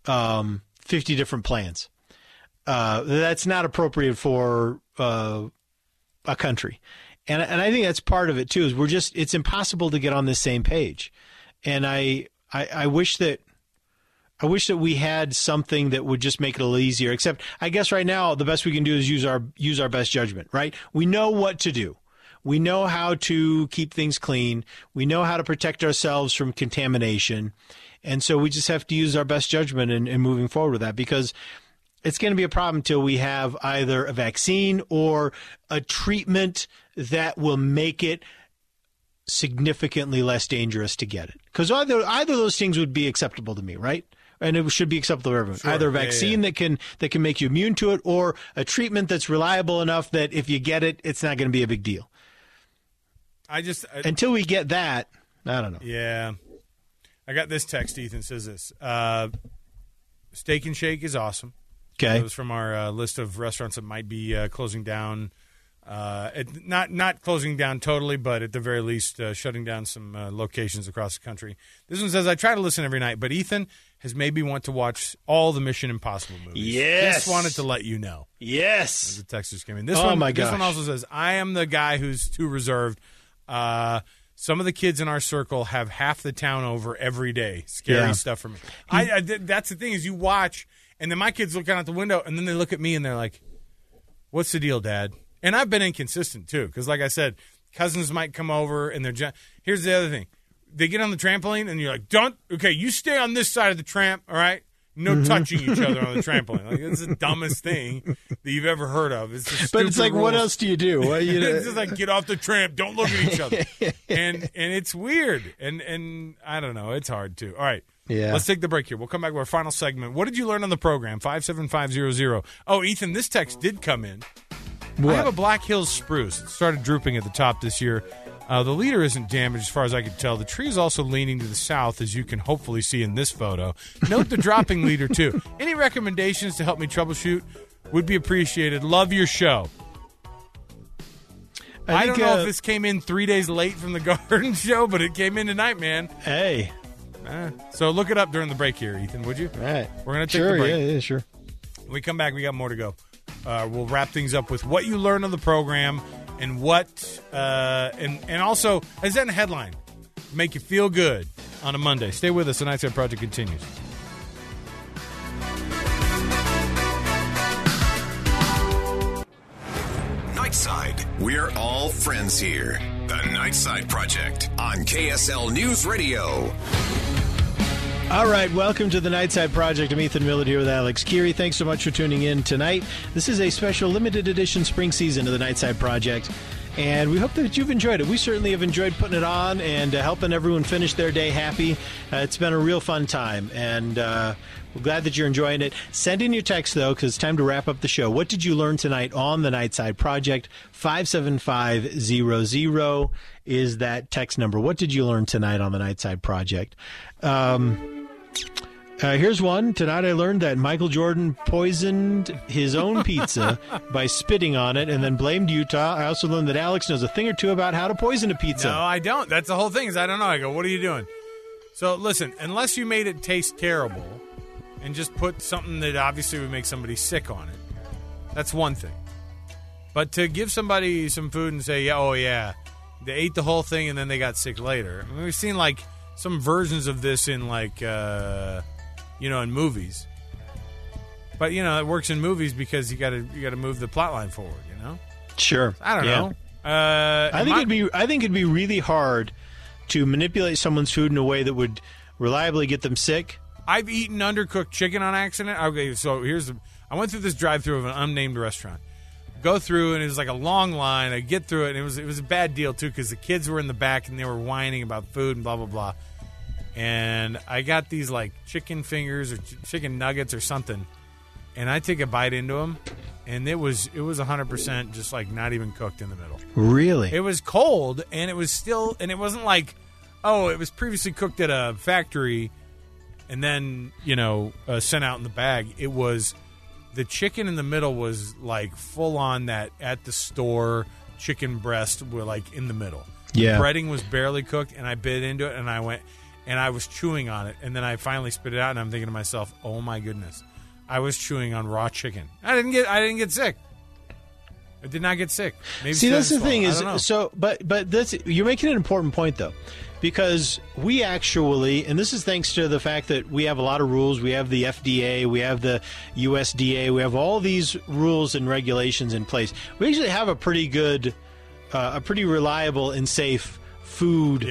plans. That's not appropriate for a country. And I think that's part of it too, is it's impossible to get on this same page. And I wish that we had something that would just make it a little easier, except I guess right now the best we can do is use our best judgment, right? We know what to do. We know how to keep things clean. We know how to protect ourselves from contamination. And so we just have to use our best judgment in moving forward with that, because it's going to be a problem until we have either a vaccine or a treatment that will make it significantly less dangerous to get it. Because either of those things would be acceptable to me, right? And it should be acceptable to everyone. Sure. Either a vaccine that can make you immune to it, or a treatment that's reliable enough that if you get it, it's not going to be a big deal. Until we get that, I don't know. Yeah. I got this text, Ethan says this. Steak and Shake is awesome. Okay. It was from our list of restaurants that might be closing down. Not closing down totally, but at the very least shutting down some locations across the country. This one says, I try to listen every night, but Ethan has made me want to watch all the Mission Impossible movies. Yes. Just wanted to let you know. Yes. The text just came in. My gosh. This one also says, I am the guy who's too reserved. Some of the kids in our circle have half the town over every day. Scary stuff for me. That's the thing, is you watch, and then my kids look out the window, and then they look at me, and they're like, what's the deal, Dad? And I've been inconsistent, too, because like I said, cousins might come over, and they're here's the other thing. They get on the trampoline, and you're like, you stay on this side of the tramp, all right? No touching each other on the trampoline. Like, it's the dumbest thing that you've ever heard of. But it's like, what else do you do? It's just like, get off the tramp. Don't look at each other. and it's weird. And I don't know. It's hard, too. All right. Yeah. Let's take the break here. We'll come back with our final segment. What did you learn on the program? 57500. Oh, Ethan, this text did come in. What? I have a Black Hills spruce. It started drooping at the top this year. The leader isn't damaged as far as I can tell. The tree is also leaning to the south, as you can hopefully see in this photo. Note the dropping leader, too. Any recommendations to help me troubleshoot would be appreciated. Love your show. I don't know if this came in 3 days late from the garden show, but it came in tonight, man. Hey. So look it up during the break here, Ethan, would you? All right. We're going to take the break. Yeah, sure. When we come back, we got more to go. We'll wrap things up with what you learned on the program and what, and also, as that in a headline, make you feel good on a Monday. Stay with us. The Nightside Project continues. Nightside. We're all friends here. The Nightside Project on KSL News Radio. All right, welcome to the Nightside Project. I'm Ethan Millett here with Alex Keary. Thanks so much for tuning in tonight. This is a special limited edition spring season of the Nightside Project, and we hope that you've enjoyed it. We certainly have enjoyed putting it on and helping everyone finish their day happy. It's been a real fun time, and we're glad that you're enjoying it. Send in your text, though, because it's time to wrap up the show. What did you learn tonight on the Nightside Project? 57500 is that text number. What did you learn tonight on the Nightside Project? Here's one. Tonight I learned that Michael Jordan poisoned his own pizza by spitting on it and then blamed Utah. I also learned that Alex knows a thing or two about how to poison a pizza. No, I don't. That's the whole thing, is I don't know. I go, what are you doing? So listen, unless you made it taste terrible and just put something that obviously would make somebody sick on it, that's one thing. But to give somebody some food and say, oh yeah, they ate the whole thing and then they got sick later. I mean, we've seen like some versions of this in like, in movies. But it works in movies because you got to move the plot line forward. Sure. I don't know. I think it'd be really hard to manipulate someone's food in a way that would reliably get them sick. I've eaten undercooked chicken on accident. Okay, so I went through this drive-through of an unnamed restaurant. Go through, and it was like a long line. I get through it, and it was a bad deal, too, because the kids were in the back, and they were whining about food and blah, blah, blah. And I got these, like, chicken fingers or chicken nuggets or something, and I take a bite into them, and it was 100% just, like, not even cooked in the middle. Really? It was cold, and it was still – and it wasn't like, oh, it was previously cooked at a factory and then, sent out in the bag. It was – the chicken in the middle was like full on that at the store chicken breast were like in the middle. Yeah. The breading was barely cooked, and I bit into it, and I went and I was chewing on it, and then I finally spit it out, and I'm thinking to myself, oh my goodness, I was chewing on raw chicken. I didn't get sick. I did not get sick. Maybe see, that's the thing is but that's you're making an important point though. Because we actually, and this is thanks to the fact that we have a lot of rules. We have the FDA, we have the USDA, we have all these rules and regulations in place. We actually have a pretty good, a pretty reliable and safe food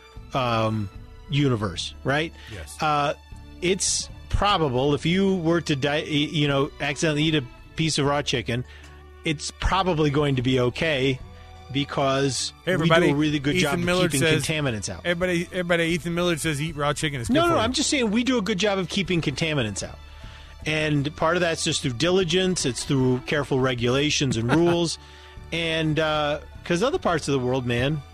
universe, right? Yes. It's probable if you were to, accidentally eat a piece of raw chicken, it's probably going to be okay. Because we do a really good job of keeping contaminants out. Everybody, Ethan Millard says eat raw chicken. It's good for you. I'm just saying we do a good job of keeping contaminants out. And part of that's just through diligence. It's through careful regulations and rules. And because other parts of the world, man,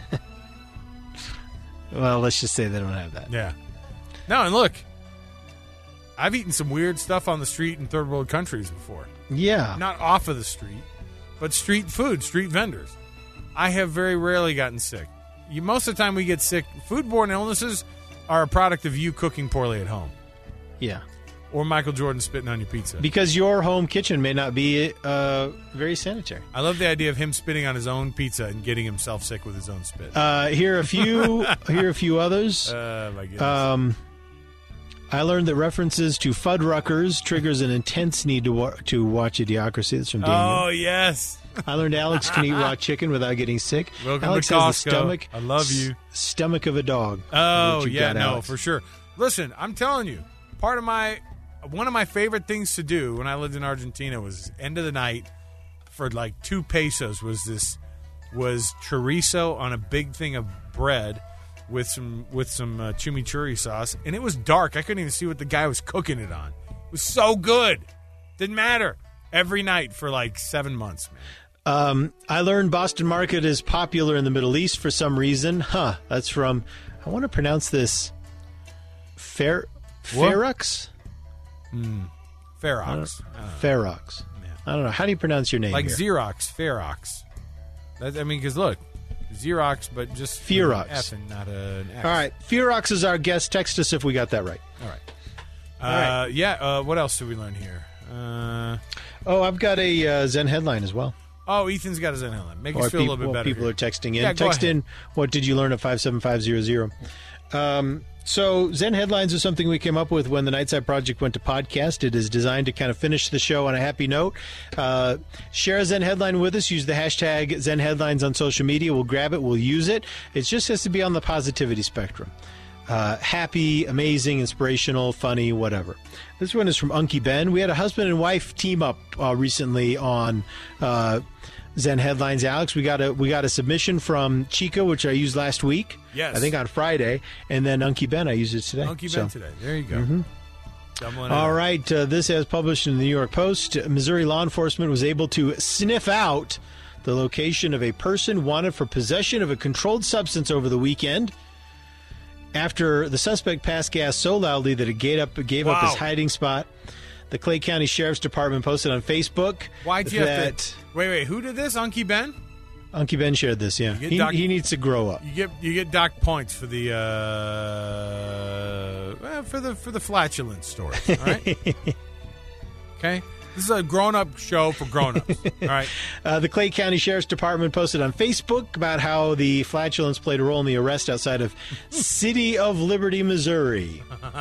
well, let's just say they don't have that. Yeah. No, and look, I've eaten some weird stuff on the street in third world countries before. Yeah. Not off of the street, but street food, street vendors. I have very rarely gotten sick. Most of the time we get sick. Foodborne illnesses are a product of you cooking poorly at home. Yeah. Or Michael Jordan spitting on your pizza. Because your home kitchen may not be very sanitary. I love the idea of him spitting on his own pizza and getting himself sick with his own spit. Here are a few others. My goodness. I learned that references to Fuddruckers triggers an intense need to watch Idiocracy. That's from Daniel. Oh, yes. I learned Alex can eat raw chicken without getting sick. Welcome Alex to Costco. Has the stomach. I love you. Stomach of a dog. Oh, yeah, no, Alex. for sure. Listen, I'm telling you, one of my favorite things to do when I lived in Argentina was end of the night for like 2 pesos was chorizo on a big thing of bread with some chimichurri sauce, and it was dark. I couldn't even see what the guy was cooking it on. It was so good. Didn't matter. Every night for like 7 months, man. I learned Boston Market is popular in the Middle East for some reason. That's from, I want to pronounce this, Ferox? Ferox. Ferox. Yeah. I don't know. How do you pronounce your name like here? Xerox, Ferox. Because look, Xerox, but just Ferox. F and not an X. All right. Ferox is our guest. Text us if we got that right. All right. Yeah. What else did we learn here? I've got a Zen headline as well. Oh, Ethan's got a Zen headline. Make us feel a little bit better. People here. are texting in. Yeah, Text in, what did you learn at 57500. So Zen headlines are something we came up with when the Nightside Project went to podcast. It is designed to kind of finish the show on a happy note. Share a Zen headline with us. Use the hashtag Zen headlines on social media. We'll grab it. We'll use it. It just has to be on the positivity spectrum. Happy, amazing, inspirational, funny, whatever. This one is from Unky Ben. We had a husband and wife team up recently on Zen headlines. Alex, we got a submission from Chica, which I used last week. Yes, I think on Friday, and then Unky Ben, I used it today. Unky Ben today. There you go. Mm-hmm. All right, this as published in the New York Post. Missouri law enforcement was able to sniff out the location of a person wanted for possession of a controlled substance over the weekend, after the suspect passed gas so loudly that it gave up his hiding spot. The Clay County Sheriff's Department posted on Facebook. Why'd you have to... Wait, who did this? Unky Ben? Unky Ben shared this, yeah. He needs to grow up. You get Doc points for the for the flatulence stories, all right? Okay? This is a grown-up show for grown-ups, all right? The Clay County Sheriff's Department posted on Facebook about how the flatulence played a role in the arrest outside of City of Liberty, Missouri.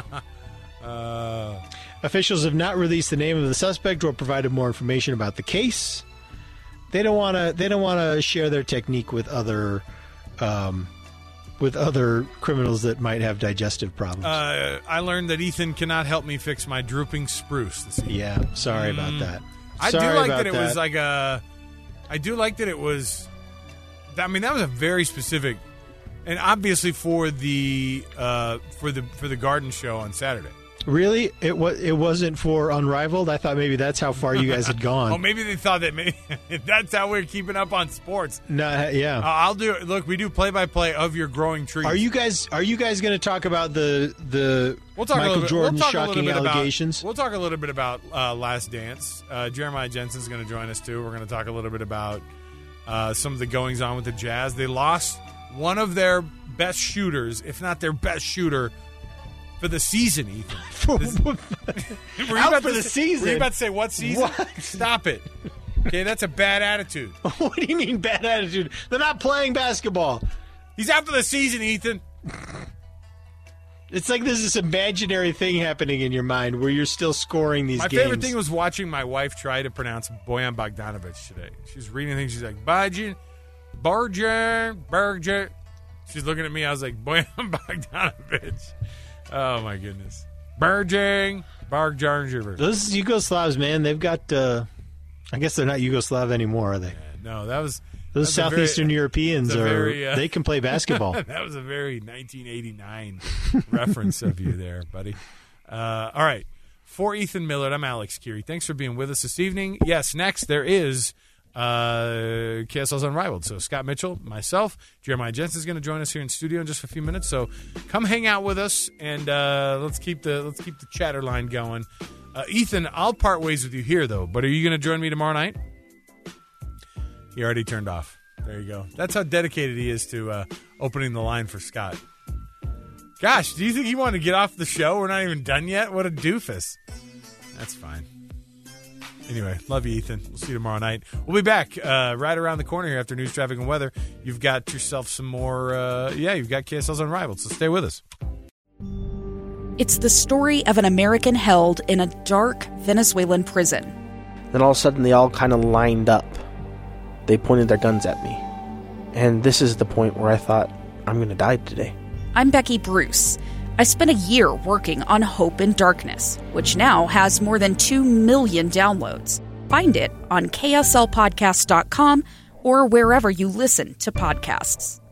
Officials have not released the name of the suspect or provided more information about the case. They don't want to share their technique with other criminals that might have digestive problems. I learned that Ethan cannot help me fix my drooping spruce this evening. Yeah, sorry about that. I do like that it was like a. I do like that it was. I mean, that was a very specific, and obviously for the garden show on Saturday. Really? It wasn't for Unrivaled? I thought maybe that's how far you guys had gone. Oh, maybe they thought that maybe that's how we're keeping up on sports. No, yeah. I'll do it. Look, we do play-by-play of your growing trees. Are you guys going to talk about the Michael Jordan shocking allegations? We'll talk a little bit about Last Dance. Jeremiah Jensen's going to join us, too. We're going to talk a little bit about some of the goings-on with the Jazz. They lost one of their best shooters, if not their best shooter, for the season, Ethan. Were you about to say what season? What? Stop it. Okay, that's a bad attitude. What do you mean bad attitude? They're not playing basketball. He's out for the season, Ethan. It's like there's this imaginary thing happening in your mind where you're still scoring these games. My favorite thing was watching my wife try to pronounce Bojan Bogdanovic today. She's reading things. She's like, Berger. She's looking at me. I was like, Bojan Bogdanovic. Oh, my goodness. Berger. Those Yugoslavs, man, they've got, I guess they're not Yugoslav anymore, are they? Yeah, no, that was... Those Southeastern Europeans, they can play basketball. That was a very 1989 reference of you there, buddy. All right. For Ethan Millard, I'm Alex Keary. Thanks for being with us this evening. Yes, next there is... KSL's Unrivaled. So Scott Mitchell, myself, Jeremiah Jensen is going to join us here in studio in just a few minutes. So come hang out with us and let's keep the chatter line going. Ethan, I'll part ways with you here though. But are you going to join me tomorrow night? He already turned off. There you go. That's how dedicated he is to opening the line for Scott. Gosh, do you think he wanted to get off the show? We're not even done yet. What a doofus. That's fine. Anyway, love you, Ethan. We'll see you tomorrow night. We'll be back right around the corner here after news, traffic, and weather. You've got yourself some more, you've got KSL's Unrivaled, so stay with us. It's the story of an American held in a dark Venezuelan prison. Then all of a sudden, they all kind of lined up. They pointed their guns at me. And this is the point where I thought, I'm going to die today. I'm Becky Bruce. I spent a year working on Hope in Darkness, which now has more than 2 million downloads. Find it on KSLpodcast.com or wherever you listen to podcasts.